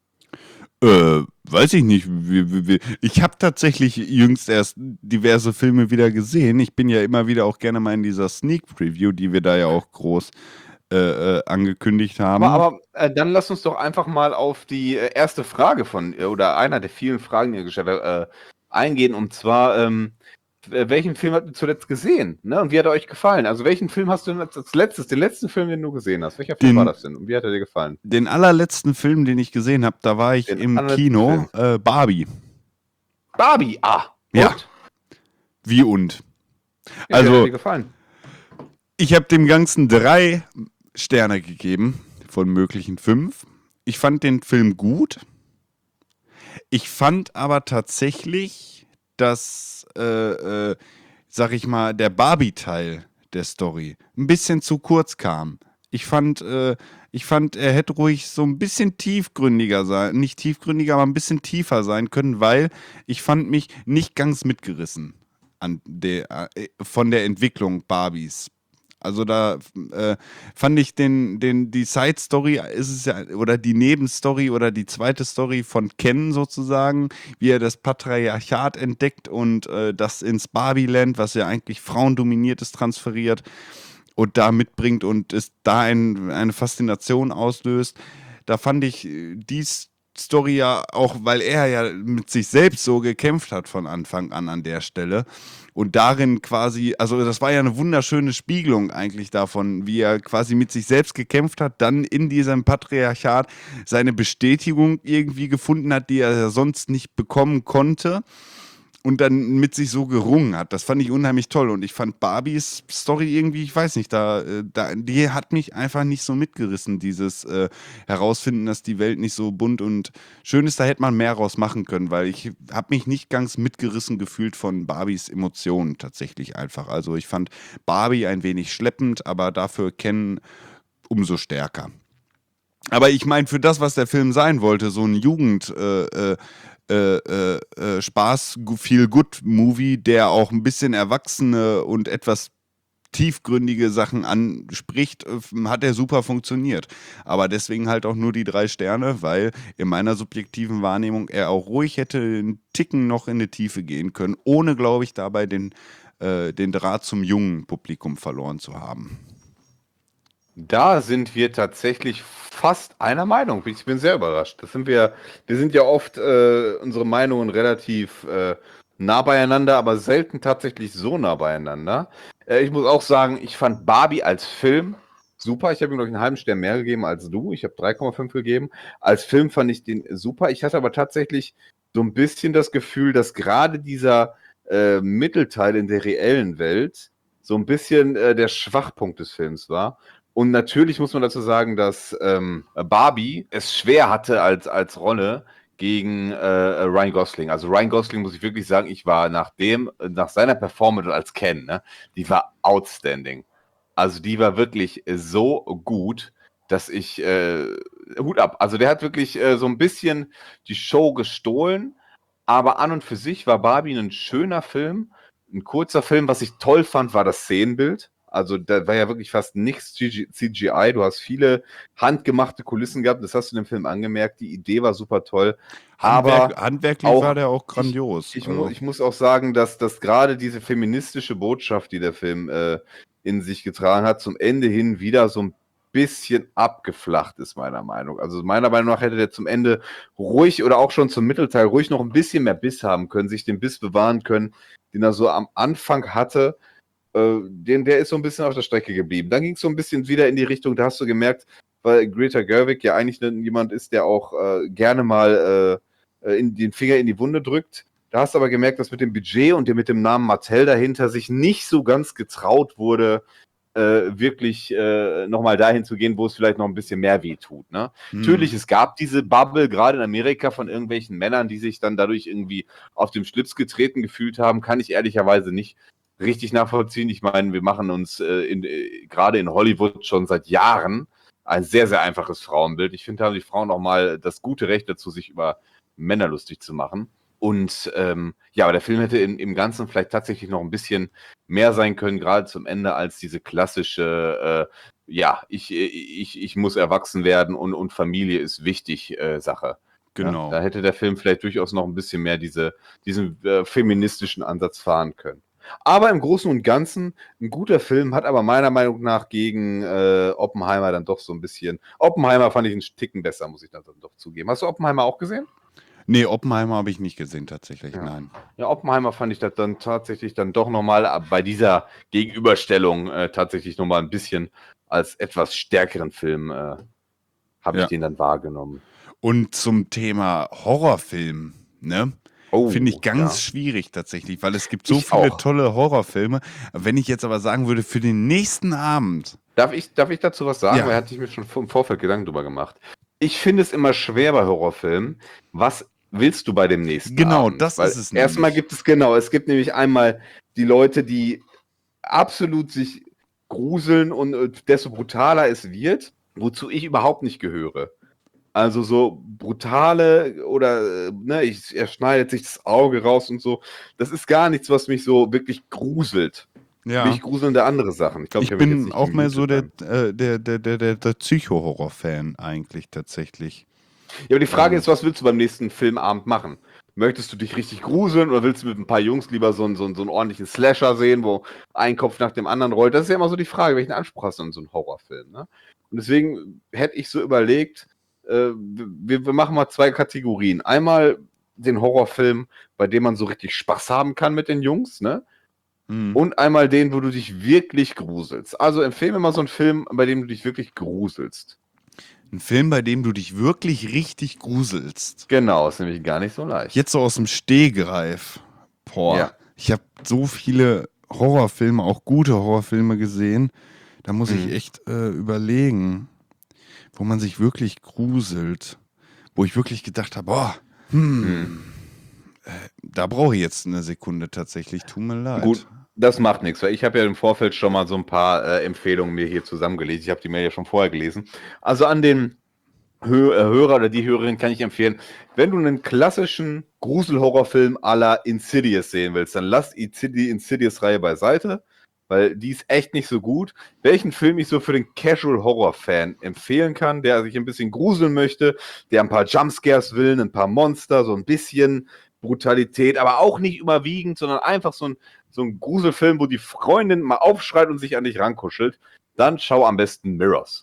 Weiß ich nicht. Ich habe tatsächlich jüngst erst diverse Filme wieder gesehen. Ich bin ja immer wieder auch gerne mal in dieser Sneak Preview, die wir da ja auch groß angekündigt haben. Aber dann lass uns doch einfach mal auf die erste Frage oder einer der vielen Fragen, die ihr gestellt habt, eingehen. Und zwar, welchen Film habt ihr zuletzt gesehen? Ne? Und wie hat er euch gefallen? Also welchen Film hast du denn als letztes, den letzten Film, den du gesehen hast? Welcher Film war das denn? Und wie hat er dir gefallen? Den allerletzten Film, den ich gesehen habe, da war ich Den im allerletzten Kino, Barbie. Barbie, Ja. und? Wie und? Wie hat Also, dir gefallen? ich habe dem Ganzen 3 Sterne gegeben von möglichen 5. Ich fand den Film gut. Ich fand aber tatsächlich, dass, sag ich mal, der Barbie-Teil der Story ein bisschen zu kurz kam. Ich fand, er hätte ruhig so ein bisschen tiefgründiger sein, nicht tiefgründiger, aber ein bisschen tiefer sein können, weil ich fand mich nicht ganz mitgerissen von der Entwicklung Barbies. Also da fand ich die Side-Story ist es ja, oder die Nebenstory oder die zweite Story von Ken sozusagen, wie er das Patriarchat entdeckt und das ins Barbieland, was ja eigentlich frauendominiert ist, transferiert und da mitbringt und es da eine Faszination auslöst. Da fand ich die Story ja auch, weil er ja mit sich selbst so gekämpft hat von Anfang an der Stelle. Und darin quasi, also das war ja eine wunderschöne Spiegelung eigentlich davon, wie er quasi mit sich selbst gekämpft hat, dann in diesem Patriarchat seine Bestätigung irgendwie gefunden hat, die er sonst nicht bekommen konnte und dann mit sich so gerungen hat. Das fand ich unheimlich toll und ich fand Barbies Story irgendwie, ich weiß nicht, die hat mich einfach nicht so mitgerissen, dieses Herausfinden, dass die Welt nicht so bunt und schön ist, da hätte man mehr raus machen können, weil ich habe mich nicht ganz mitgerissen gefühlt von Barbies Emotionen tatsächlich einfach. Also ich fand Barbie ein wenig schleppend, aber dafür Ken umso stärker. Aber ich meine, für das, was der Film sein wollte, so ein Spaß, Feel-Good-Movie, der auch ein bisschen erwachsene und etwas tiefgründige Sachen anspricht, hat er super funktioniert. Aber deswegen halt auch nur die 3 Sterne, weil in meiner subjektiven Wahrnehmung er auch ruhig hätte einen Ticken noch in die Tiefe gehen können, ohne, glaube ich, dabei den Draht zum jungen Publikum verloren zu haben. Da sind wir tatsächlich fast einer Meinung. Ich bin sehr überrascht. Wir sind ja oft unsere Meinungen relativ nah beieinander, aber selten tatsächlich so nah beieinander. Ich muss auch sagen, ich fand Barbie als Film super. Ich habe ihm, glaube ich, einen halben Stern mehr gegeben als du. Ich habe 3,5 gegeben. Als Film fand ich den super. Ich hatte aber tatsächlich so ein bisschen das Gefühl, dass gerade dieser Mittelteil in der reellen Welt so ein bisschen der Schwachpunkt des Films war. Und natürlich muss man dazu sagen, dass Barbie es schwer hatte als Rolle gegen Ryan Gosling. Also Ryan Gosling, muss ich wirklich sagen, ich war nach seiner Performance als Ken, ne, die war outstanding. Also die war wirklich so gut, dass ich Hut ab. Also der hat wirklich so ein bisschen die Show gestohlen, aber an und für sich war Barbie ein schöner Film, ein kurzer Film. Was ich toll fand, war das Szenenbild. Also da war ja wirklich fast nichts CGI. Du hast viele handgemachte Kulissen gehabt. Das hast du in dem Film angemerkt. Die Idee war super toll. Aber handwerklich auch war der auch grandios. ich muss auch sagen, dass gerade diese feministische Botschaft, die der Film in sich getragen hat, zum Ende hin wieder so ein bisschen abgeflacht ist, meiner Meinung. Also meiner Meinung nach hätte der zum Ende ruhig oder auch schon zum Mittelteil ruhig noch ein bisschen mehr Biss haben können, sich den Biss bewahren können, den er so am Anfang hatte. Der ist so ein bisschen auf der Strecke geblieben. Dann ging es so ein bisschen wieder in die Richtung, da hast du gemerkt, weil Greta Gerwig ja eigentlich jemand ist, der auch gerne mal in den Finger in die Wunde drückt. Da hast du aber gemerkt, dass mit dem Budget und mit dem Namen Mattel dahinter sich nicht so ganz getraut wurde, wirklich nochmal dahin zu gehen, wo es vielleicht noch ein bisschen mehr weh tut. Ne? Natürlich, es gab diese Bubble, gerade in Amerika, von irgendwelchen Männern, die sich dann dadurch irgendwie auf dem Schlips getreten gefühlt haben, kann ich ehrlicherweise nicht richtig nachvollziehen. Ich meine, wir machen uns gerade in Hollywood schon seit Jahren ein sehr, sehr einfaches Frauenbild. Ich finde, da haben die Frauen auch mal das gute Recht dazu, sich über Männer lustig zu machen. Und ja, aber der Film hätte im Ganzen vielleicht tatsächlich noch ein bisschen mehr sein können, gerade zum Ende, als diese klassische, ja, ich muss erwachsen werden und Familie ist wichtig Sache. Genau. Ja? Da hätte der Film vielleicht durchaus noch ein bisschen mehr diesen feministischen Ansatz fahren können. Aber im Großen und Ganzen ein guter Film, hat aber meiner Meinung nach gegen Oppenheimer dann doch so ein bisschen. Oppenheimer fand ich einen Ticken besser, muss ich dann doch zugeben. Hast du Oppenheimer auch gesehen? Nee, Oppenheimer habe ich nicht gesehen, tatsächlich, Ja. nein. Ja, Oppenheimer fand ich das dann tatsächlich dann doch nochmal bei dieser Gegenüberstellung tatsächlich nochmal ein bisschen als etwas stärkeren Film habe ich den dann wahrgenommen. Und zum Thema Horrorfilm, ne? Oh, Finde ich ganz ja. schwierig tatsächlich, weil es gibt so Ich viele auch. tolle Horrorfilme. Wenn ich jetzt aber sagen würde, für den nächsten Abend. Darf ich dazu was sagen? Ja. Weil hatte ich mir schon im Vorfeld Gedanken drüber gemacht. Ich finde es immer schwer bei Horrorfilmen. Was willst du bei dem nächsten Genau, Abend? das Weil ist es erstmal nämlich. es gibt nämlich einmal die Leute, die absolut sich gruseln und desto brutaler es wird, wozu ich überhaupt nicht gehöre. Also so brutale oder er schneidet sich das Auge raus und so. Das ist gar nichts, was mich so wirklich gruselt. Ja. Mich gruseln da andere Sachen. Ich glaube, Ich bin jetzt auch nicht mehr so der gemutet Psycho-Horror-Fan eigentlich tatsächlich. Ja, aber die Frage ist, was willst du beim nächsten Filmabend machen? Möchtest du dich richtig gruseln oder willst du mit ein paar Jungs lieber so einen ordentlichen Slasher sehen, wo ein Kopf nach dem anderen rollt? Das ist ja immer so die Frage, welchen Anspruch hast du an so einen Horrorfilm? Ne? Und deswegen hätte ich so überlegt, wir machen mal 2 Kategorien. Einmal den Horrorfilm, bei dem man so richtig Spaß haben kann mit den Jungs, ne? Und einmal den, wo du dich wirklich gruselst. Also empfehle mir mal so einen Film, bei dem du dich wirklich gruselst. Ein Film, bei dem du dich wirklich richtig gruselst. Genau, ist nämlich gar nicht so leicht. Jetzt so aus dem Stehgreif. Boah, Ja. ich habe so viele Horrorfilme, auch gute Horrorfilme gesehen. Da muss ich echt überlegen, wo man sich wirklich gruselt. Wo ich wirklich gedacht habe, boah, da brauche ich jetzt eine Sekunde tatsächlich. Tut mir leid. Gut, das macht nichts, weil ich habe ja im Vorfeld schon mal so ein paar Empfehlungen mir hier zusammengelesen. Ich habe die Mail ja schon vorher gelesen. Also an den Hörer oder die Hörerin kann ich empfehlen, wenn du einen klassischen Grusel-Horrorfilm à la Insidious sehen willst, dann lass die Insidious-Reihe beiseite, weil die ist echt nicht so gut. Welchen Film ich so für den Casual-Horror-Fan empfehlen kann, der sich ein bisschen gruseln möchte, der ein paar Jumpscares will, ein paar Monster, so ein bisschen Brutalität, aber auch nicht überwiegend, sondern einfach so ein Gruselfilm, wo die Freundin mal aufschreit und sich an dich rankuschelt, dann schau am besten Mirrors.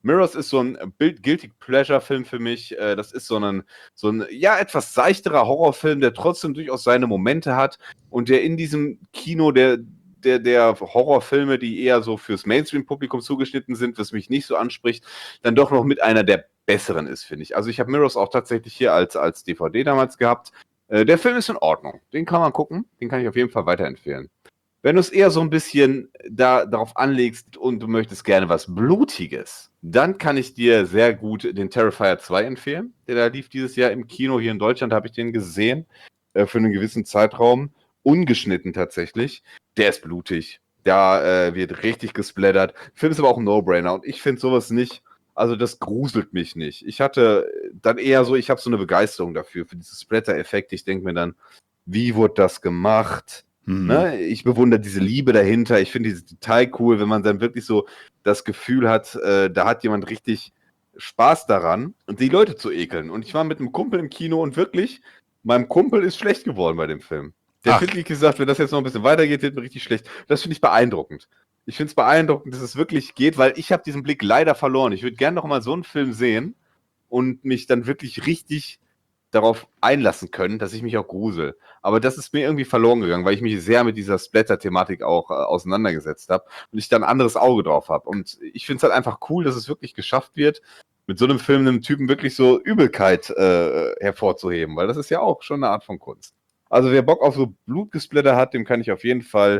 Mirrors ist so ein Guilty Pleasure-Film für mich. Das ist so ein ja, etwas seichterer Horrorfilm, der trotzdem durchaus seine Momente hat und der in diesem Kino der Horrorfilme, die eher so fürs Mainstream-Publikum zugeschnitten sind, was mich nicht so anspricht, dann doch noch mit einer der besseren ist, finde ich. Also ich habe Mirrors auch tatsächlich hier als DVD damals gehabt. Der Film ist in Ordnung. Den kann man gucken. Den kann ich auf jeden Fall weiterempfehlen. Wenn du es eher so ein bisschen darauf anlegst und du möchtest gerne was Blutiges, dann kann ich dir sehr gut den Terrifier 2 empfehlen. Der da lief dieses Jahr im Kino hier in Deutschland, habe ich den gesehen, für einen gewissen Zeitraum. Ungeschnitten tatsächlich. Der ist blutig. Da wird richtig gesplattert. Der Film ist aber auch ein No-Brainer und ich finde sowas nicht, also das gruselt mich nicht. Ich hatte dann eher so, ich habe so eine Begeisterung dafür, für diese Splatter-Effekte. Ich denke mir dann, wie wurde das gemacht? Ne? Ich bewundere diese Liebe dahinter. Ich finde dieses Detail cool, wenn man dann wirklich so das Gefühl hat, da hat jemand richtig Spaß daran, und die Leute zu ekeln. Und ich war mit einem Kumpel im Kino und wirklich, meinem Kumpel ist schlecht geworden bei dem Film. Der hat wirklich gesagt, wenn das jetzt noch ein bisschen weitergeht, wird mir richtig schlecht. Das finde ich beeindruckend. Ich finde es beeindruckend, dass es wirklich geht, weil ich habe diesen Blick leider verloren. Ich würde gerne noch mal so einen Film sehen und mich dann wirklich richtig darauf einlassen können, dass ich mich auch grusel. Aber das ist mir irgendwie verloren gegangen, weil ich mich sehr mit dieser Splatter-Thematik auch auseinandergesetzt habe und ich da ein anderes Auge drauf habe. Und ich finde es halt einfach cool, dass es wirklich geschafft wird, mit so einem Film einem Typen wirklich so Übelkeit hervorzuheben, weil das ist ja auch schon eine Art von Kunst. Also wer Bock auf so Blutgesplitter hat, dem kann ich auf jeden Fall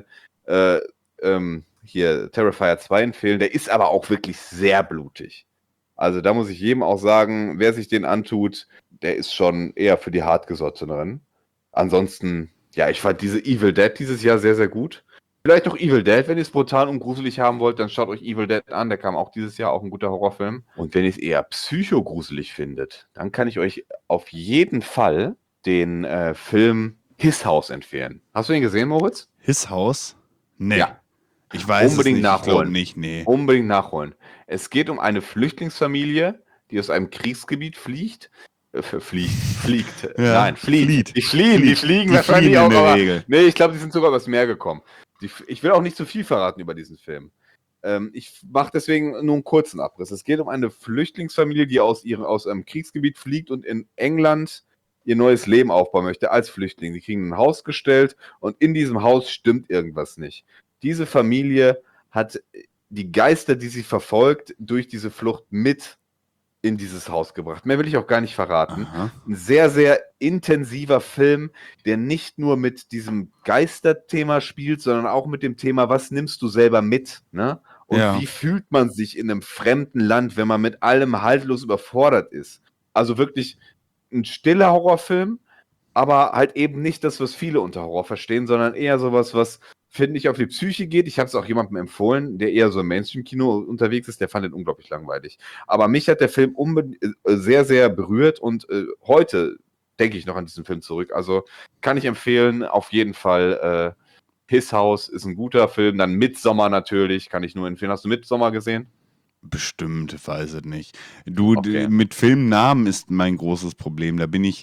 hier Terrifier 2 empfehlen. Der ist aber auch wirklich sehr blutig. Also da muss ich jedem auch sagen, wer sich den antut, der ist schon eher für die Hartgesotteneren. Ansonsten, ja, ich fand diese Evil Dead dieses Jahr sehr, sehr gut. Vielleicht noch Evil Dead, wenn ihr es brutal und gruselig haben wollt, dann schaut euch Evil Dead an. Der kam auch dieses Jahr, auch ein guter Horrorfilm. Und wenn ihr es eher psychogruselig findet, dann kann ich euch auf jeden Fall den Film His House empfehlen. Hast du den gesehen, Moritz? His House? Nee. Ja. Ich weiß Unbedingt es nicht. nachholen. Ich glaube nicht, nee. Unbedingt nachholen. Es geht um eine Flüchtlingsfamilie, die aus einem Kriegsgebiet fliegt. Fliegt. Ja, Nein, flieht. Die fliehen wahrscheinlich in auch, der aber Regel. nee, ich glaube, die sind sogar übers Meer gekommen. Ich will auch nicht zu viel verraten über diesen Film. Ich mache deswegen nur einen kurzen Abriss. Es geht um eine Flüchtlingsfamilie, die aus einem Kriegsgebiet fliegt und in England ihr neues Leben aufbauen möchte als Flüchtling. Die kriegen ein Haus gestellt und in diesem Haus stimmt irgendwas nicht. Diese Familie hat die Geister, die sie verfolgt, durch diese Flucht mit in dieses Haus gebracht. Mehr will ich auch gar nicht verraten. Aha. Ein sehr, sehr intensiver Film, der nicht nur mit diesem Geisterthema spielt, sondern auch mit dem Thema, was nimmst du selber mit? Ne? Und Ja. wie fühlt man sich in einem fremden Land, wenn man mit allem haltlos überfordert ist? Also wirklich ein stiller Horrorfilm, aber halt eben nicht das, was viele unter Horror verstehen, sondern eher sowas, was, finde ich, auf die Psyche geht. Ich habe es auch jemandem empfohlen, der eher so im Mainstream-Kino unterwegs ist, der fand den unglaublich langweilig. Aber mich hat der Film sehr, sehr berührt und heute denke ich noch an diesen Film zurück. Also kann ich empfehlen, auf jeden Fall. His House ist ein guter Film. Dann Midsommar natürlich, kann ich nur empfehlen. Hast du Midsommar gesehen? Bestimmt, weiß es nicht. Du, Okay. mit Filmnamen ist mein großes Problem. Da bin ich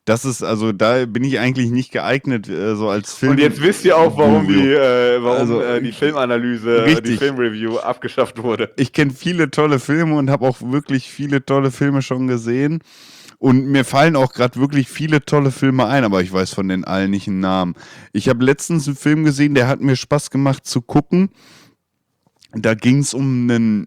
eigentlich nicht geeignet, so als Film. Und jetzt wisst ihr auch, warum Also, die Filmanalyse, richtig. die Filmreview abgeschafft wurde. Ich kenne viele tolle Filme und habe auch wirklich viele tolle Filme schon gesehen. Und mir fallen auch gerade wirklich viele tolle Filme ein, aber ich weiß von den allen nicht einen Namen. Ich habe letztens einen Film gesehen, der hat mir Spaß gemacht zu gucken. Da ging es um einen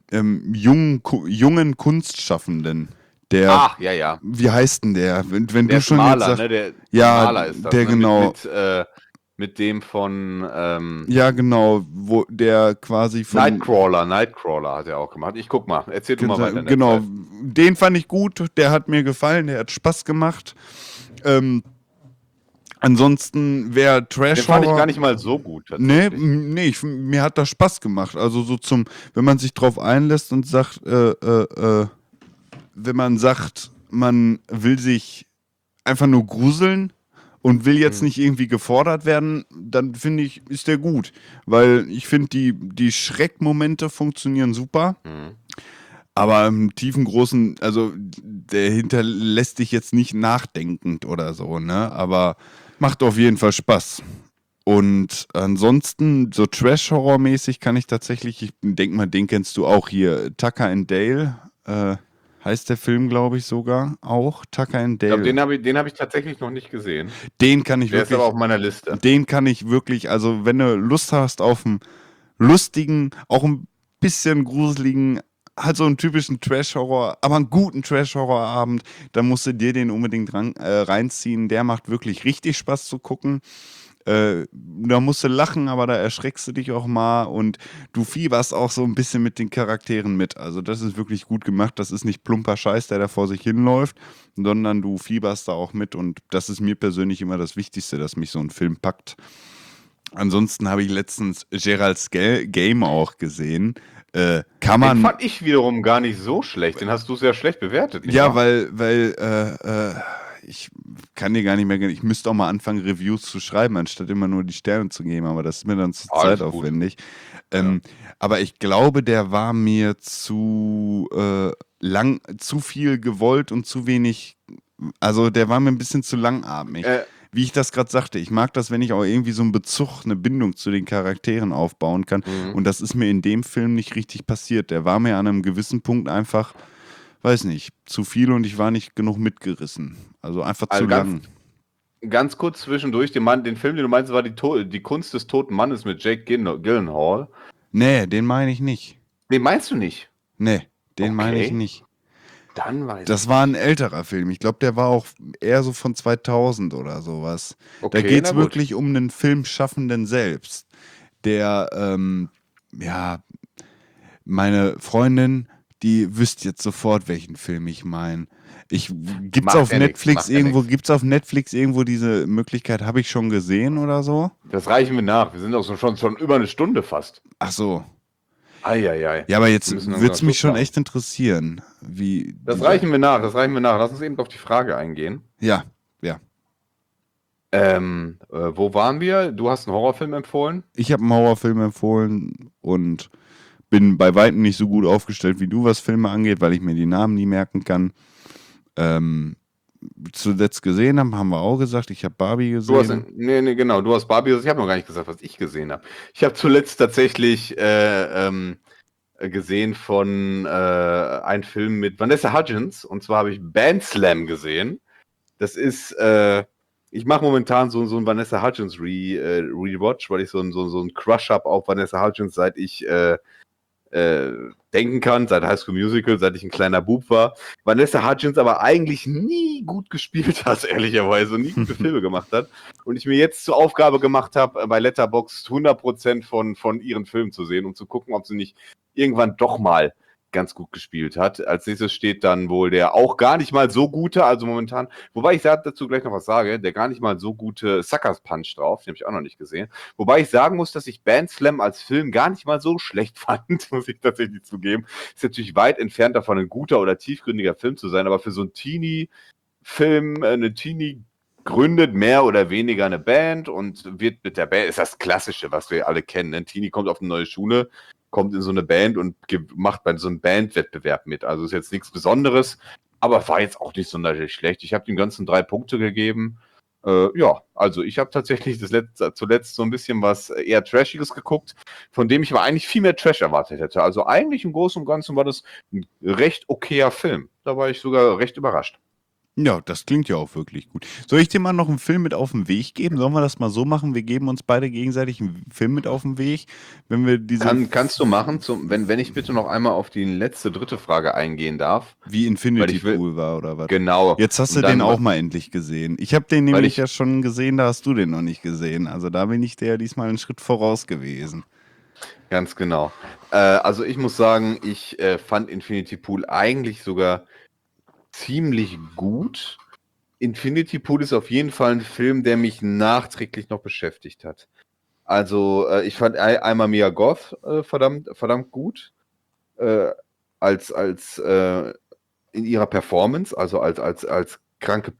jungen Kunstschaffenden. Der, Ja. wie heißt denn der? Wenn Der du ist schon Maler, jetzt sagst, ne? Der Ja, Maler ist das, der ne? genau. Mit dem von Ja, genau, wo der quasi von Nightcrawler hat er auch gemacht. Ich guck mal, erzähl du mal weiter. in der Genau, Zeit. den fand ich gut, der hat mir gefallen, der hat Spaß gemacht. Ansonsten, wer Trash Den fand ich Horror, gar nicht mal so gut. Nee, tatsächlich. mir hat das Spaß gemacht. Also so wenn man sich drauf einlässt und sagt, wenn man sagt, man will sich einfach nur gruseln und will jetzt nicht irgendwie gefordert werden, dann finde ich, ist der gut. Weil ich finde, die Schreckmomente funktionieren super. Aber im tiefen Großen, also der hinterlässt dich jetzt nicht nachdenkend oder so, ne? Aber macht auf jeden Fall Spaß. Und ansonsten, so Trash-Horror-mäßig kann ich tatsächlich, ich denke mal, den kennst du auch hier, Tucker and Dale, heißt der Film, glaube ich, sogar auch, Tucker and Ich glaube, Dale. den hab ich tatsächlich noch nicht gesehen. Den kann ich Der ist aber wirklich, auf meiner Liste. den kann ich wirklich, also wenn du Lust hast auf einen lustigen, auch ein bisschen gruseligen, halt so einen typischen Trash-Horror, aber einen guten Trash-Horror-Abend, dann musst du dir den unbedingt reinziehen. Der macht wirklich richtig Spaß zu gucken. Da musst du lachen, aber da erschreckst du dich auch mal und du fieberst auch so ein bisschen mit den Charakteren mit. Also das ist wirklich gut gemacht. Das ist nicht plumper Scheiß, der da vor sich hinläuft, sondern du fieberst da auch mit und das ist mir persönlich immer das Wichtigste, dass mich so ein Film packt. Ansonsten habe ich letztens Gerald's Game auch gesehen. Kann Den man. fand ich wiederum gar nicht so schlecht. Den hast du sehr schlecht bewertet, nicht Ja, wahr? weil ich kann dir gar nicht mehr, ich müsste auch mal anfangen, Reviews zu schreiben, anstatt immer nur die Sterne zu geben, aber das ist mir dann zu Alles zeitaufwendig. Aber ich glaube, der war mir zu lang, zu viel gewollt und zu wenig, also der war mir ein bisschen zu langatmig. Wie ich das gerade sagte, ich mag das, wenn ich auch irgendwie so einen Bezug, eine Bindung zu den Charakteren aufbauen kann. Und das ist mir in dem Film nicht richtig passiert. Der war mir an einem gewissen Punkt einfach, weiß nicht, zu viel und ich war nicht genug mitgerissen. Also einfach Also zu lang. Ganz kurz zwischendurch, den Film, den du meinst, war die Kunst des toten Mannes mit Jake Gyllenhaal. Nee, den meine ich nicht. Den meinst du nicht? Nee, den meine ich Okay. nicht. Dann weiß Das ich war ein nicht. älterer Film. Ich glaube, der war auch eher so von 2000 oder sowas. Da Okay, geht es na gut. wirklich um einen Filmschaffenden selbst, der, ja, meine Freundin, die wüsste jetzt sofort, welchen Film ich meine. Gibt's Macht auf ja nix, Netflix macht ja irgendwo, nix. gibt's auf Netflix irgendwo diese Möglichkeit, habe ich schon gesehen oder so? Das reichen wir nach. Wir sind auch schon über eine Stunde fast. Ach so. Eieiei. Ja, aber jetzt Wir müssen würde langsam es mich Schluss schon machen. echt interessieren, wie Das dieser. reichen wir nach, das reichen wir nach. Lass uns eben auf die Frage eingehen. Ja, ja. Wo waren wir? Du hast einen Horrorfilm empfohlen. Ich habe einen Horrorfilm empfohlen und bin bei weitem nicht so gut aufgestellt wie du, was Filme angeht, weil ich mir die Namen nie merken kann. Zuletzt gesehen haben wir auch gesagt, ich habe Barbie Du hast, gesehen. nee, genau, du hast Barbie. Ich habe noch gar nicht gesagt, was ich gesehen habe. Ich habe zuletzt tatsächlich gesehen von einem Film mit Vanessa Hudgens, und zwar habe ich Bandslam gesehen. Das ist, ich mache momentan so einen Vanessa Hudgens Rewatch, weil ich so einen Crush habe auf Vanessa Hudgens, seit ich denken kann, seit High School Musical, seit ich ein kleiner Bub war. Vanessa Hudgens aber eigentlich nie gut gespielt hat, ehrlicherweise, und nie gute Filme gemacht hat. Und ich mir jetzt zur Aufgabe gemacht habe, bei Letterboxd 100% von ihren Filmen zu sehen, um zu gucken, ob sie nicht irgendwann doch mal ganz gut gespielt hat. Als nächstes steht dann wohl der auch gar nicht mal so gute, also momentan, wobei ich dazu gleich noch was sage, der gar nicht mal so gute Suckers Punch drauf, den habe ich auch noch nicht gesehen. Wobei ich sagen muss, dass ich Bandslam als Film gar nicht mal so schlecht fand, muss ich tatsächlich zugeben. Ist natürlich weit entfernt davon, ein guter oder tiefgründiger Film zu sein, aber für so einen Teenie-Film, eine Teenie gründet mehr oder weniger eine Band und wird mit der Band, ist das Klassische, was wir alle kennen. Ne? Ein Teenie kommt auf eine neue Schule, kommt in so eine Band und macht bei so einem Bandwettbewerb mit. Also ist jetzt nichts Besonderes, aber war jetzt auch nicht sonderlich schlecht. Ich habe dem Ganzen 3 Punkte gegeben. Ja, also ich habe tatsächlich zuletzt so ein bisschen was eher Trashiges geguckt, von dem ich aber eigentlich viel mehr Trash erwartet hätte. Also eigentlich im Großen und Ganzen war das ein recht okayer Film. Da war ich sogar recht überrascht. Ja, das klingt ja auch wirklich gut. Soll ich dir mal noch einen Film mit auf den Weg geben? Sollen wir das mal so machen? Wir geben uns beide gegenseitig einen Film mit auf den Weg, wenn wir diese Kannst du machen, wenn ich bitte noch einmal auf die dritte Frage eingehen darf. wie Weil Infinity ich will- Pool war oder was? Genau. Jetzt hast du Und dann- den auch mal endlich gesehen. Ich habe den nämlich ich- ja schon gesehen, da hast du den noch nicht gesehen. Also da bin ich dir ja diesmal einen Schritt voraus gewesen. Ganz genau. Also ich muss sagen, ich fand Infinity Pool eigentlich sogar ziemlich gut. Infinity Pool ist auf jeden Fall ein Film, der mich nachträglich noch beschäftigt hat. Also ich fand einmal Mia Goth verdammt gut. Als in ihrer Performance, also als kranke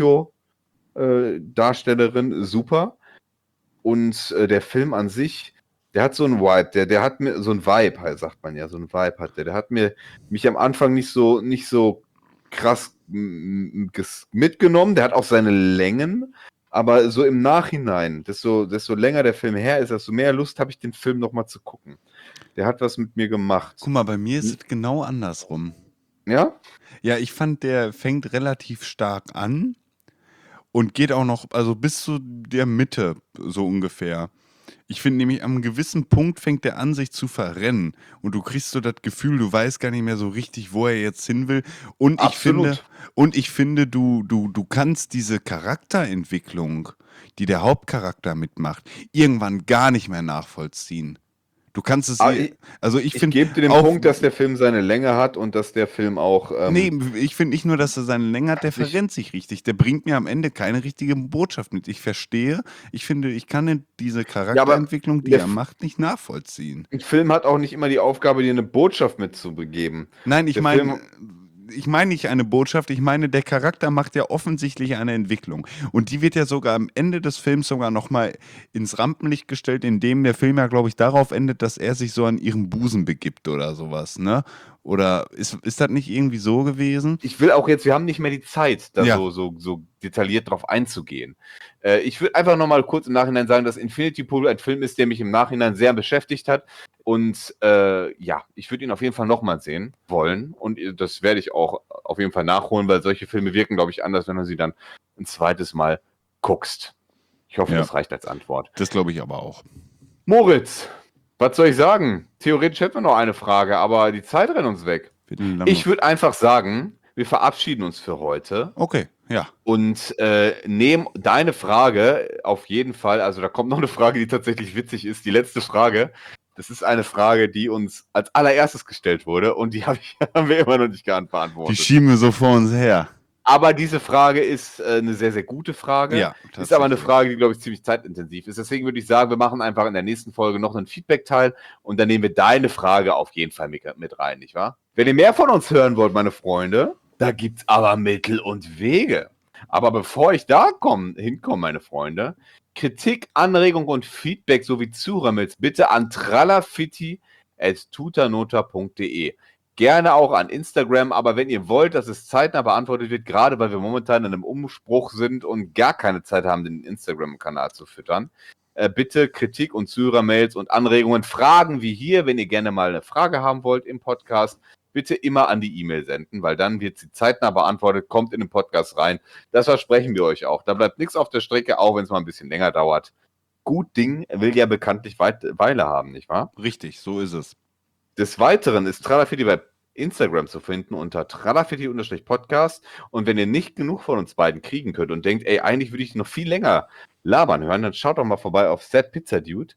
Psycho-Darstellerin, super. Und der Film an sich, der hat so einen Vibe, der hat mir so ein Vibe, halt, sagt man ja, so ein Vibe hat der. Der hat mich am Anfang nicht so krass mitgenommen. Der hat auch seine Längen, Aber so im Nachhinein, desto länger der Film her ist, desto mehr Lust habe ich, den Film nochmal zu gucken. Der hat was mit mir gemacht. Guck mal, bei mir ist es genau andersrum. Ja? Ja, ich fand, der fängt relativ stark an und geht auch noch, also bis zu der Mitte, so ungefähr. Ich finde nämlich, am gewissen Punkt fängt der an, sich zu verrennen. Und du kriegst so das Gefühl, du weißt gar nicht mehr so richtig, wo er jetzt hin will. Und Absolut. ich finde, du kannst diese Charakterentwicklung, die der Hauptcharakter mitmacht, irgendwann gar nicht mehr nachvollziehen. Du kannst es, Aber also ich Ich finde gebe dir den auch- Punkt, dass der Film seine Länge hat und dass der Film auch. Nee, ich finde nicht nur, dass er seine Länge hat, der verrennt sich richtig. Der bringt mir am Ende keine richtige Botschaft mit. Ich verstehe, ich finde, ich kann diese Charakterentwicklung, die der er macht, nicht nachvollziehen. ein Film hat auch nicht immer die Aufgabe, dir eine Botschaft mitzubegeben. Nein, ich Der meine nicht eine Botschaft, ich meine, der Charakter macht ja offensichtlich eine Entwicklung. Und die wird ja sogar am Ende des Films sogar nochmal ins Rampenlicht gestellt, indem der Film ja, glaube ich, darauf endet, dass er sich so an ihrem Busen begibt oder sowas, ne? Oder ist das nicht irgendwie so gewesen? Ich will auch jetzt, wir haben nicht mehr die Zeit, da Ja. so detailliert drauf einzugehen. Ich würde einfach nochmal kurz im Nachhinein sagen, dass Infinity Pool ein Film ist, der mich im Nachhinein sehr beschäftigt hat. Und ja, ich würde ihn auf jeden Fall nochmal sehen wollen. Und das werde ich auch auf jeden Fall nachholen, weil solche Filme wirken, glaube ich, anders, wenn du sie dann ein zweites Mal guckst. Ich hoffe, Ja. das reicht als Antwort. Das glaube ich aber auch. Moritz, was soll ich sagen? Theoretisch hätten wir noch eine Frage, aber die Zeit rennt uns weg. Ich würde einfach sagen, wir verabschieden uns für heute Okay, ja. und nehmen deine Frage auf jeden Fall, also da kommt noch eine Frage, die tatsächlich witzig ist, die letzte Frage. Das ist eine Frage, die uns als allererstes gestellt wurde und die haben wir immer noch nicht Die beantwortet. schieben wir so vor uns her. Aber diese Frage ist eine sehr, sehr gute Frage. Ja, Ist aber eine tatsächlich. Frage, die, glaube ich, ziemlich zeitintensiv ist. Deswegen würde ich sagen, wir machen einfach in der nächsten Folge noch einen Feedback-Teil und dann nehmen wir deine Frage auf jeden Fall mit rein, nicht wahr? Wenn ihr mehr von uns hören wollt, meine Freunde, da gibt es aber Mittel und Wege. Aber bevor ich da hinkomme, meine Freunde, Kritik, Anregung und Feedback sowie Zuhörmails bitte an tralafitti@tutanota.de. Gerne auch an Instagram, aber wenn ihr wollt, dass es zeitnah beantwortet wird, gerade weil wir momentan in einem Umbruch sind und gar keine Zeit haben, den Instagram-Kanal zu füttern, bitte Kritik und Zuhörermails und Anregungen, Fragen wie hier, wenn ihr gerne mal eine Frage haben wollt im Podcast, bitte immer an die E-Mail senden, weil dann wird sie zeitnah beantwortet, kommt in den Podcast rein. Das versprechen wir euch auch. Da bleibt nichts auf der Strecke, auch wenn es mal ein bisschen länger dauert. Gut Ding will ja bekanntlich Weile haben, nicht wahr? Richtig, so ist es. Des Weiteren ist Tralafitti bei Instagram zu finden unter tralafitti_podcast. Und wenn ihr nicht genug von uns beiden kriegen könnt und denkt, ey, eigentlich würde ich noch viel länger labern hören, dann schaut doch mal vorbei auf Set Pizza Dude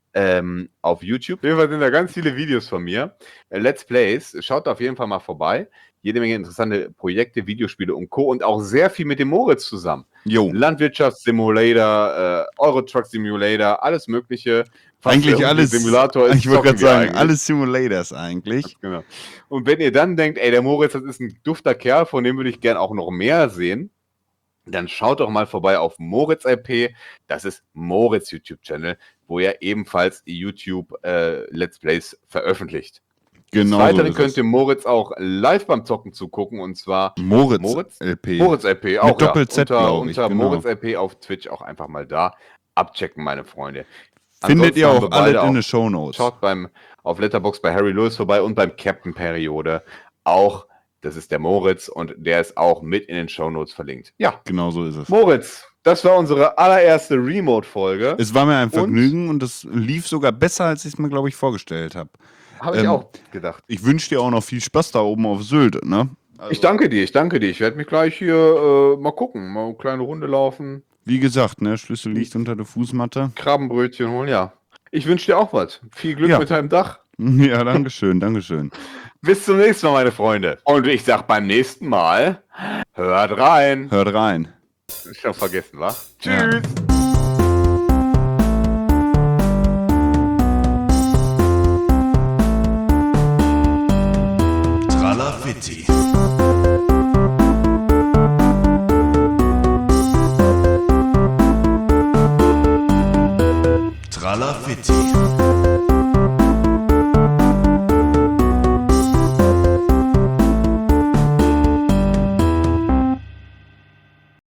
auf YouTube. Auf jeden Fall sind da ganz viele Videos von mir. Let's Plays. Schaut da auf jeden Fall mal vorbei. Jede Menge interessante Projekte, Videospiele und Co. Und auch sehr viel mit dem Moritz zusammen. Jo. Landwirtschaftssimulator, Eurotruck Simulator, alles Mögliche. Fast Eigentlich irgendwie alles. Simulator ist, Ich wollte gerade zocken wir sagen, eigentlich. alles Simulators eigentlich. Genau. Und wenn ihr dann denkt, ey, der Moritz, das ist ein dufter Kerl, von dem würde ich gern auch noch mehr sehen, dann schaut doch mal vorbei auf Moritz LP. Das ist Moritz YouTube-Channel, wo er ebenfalls YouTube Let's Plays veröffentlicht. Genau. Des Weiteren so ist könnt ihr Moritz auch live beim Zocken zugucken und zwar es. Moritz Moritz? LP. Moritz LP auch. Mit Doppel-Z, glaub ich, unter genau. Moritz LP auf Twitch auch einfach mal da abchecken, meine Freunde. Findet ihr Ansonsten auch haben wir alle beide in den Shownotes. Schaut auf Letterboxd bei Harry Lewis vorbei und beim Captain Periode auch. Das ist der Moritz und der ist auch mit in den Shownotes verlinkt. Ja, Genau so ist es. Moritz, das war unsere allererste Remote-Folge. Es war mir ein Vergnügen und es lief sogar besser, als ich es mir, glaube ich, vorgestellt habe. Habe ich auch gedacht. Ich wünsche dir auch noch viel Spaß da oben auf Sylt, ne? Also, Ich danke dir. Ich werde mich gleich hier mal gucken, mal eine kleine Runde laufen, Wie gesagt, ne, Schlüssel liegt unter der Fußmatte. Krabbenbrötchen holen, ja. Ich wünsche dir auch was. Viel Glück Ja. mit deinem Dach. Ja, dankeschön, dankeschön. Bis zum nächsten Mal, meine Freunde. Und ich sag beim nächsten Mal, hört rein. Hört rein. Schon vergessen, wa? Ja. Tschüss. Tralafitti. Tralafitti.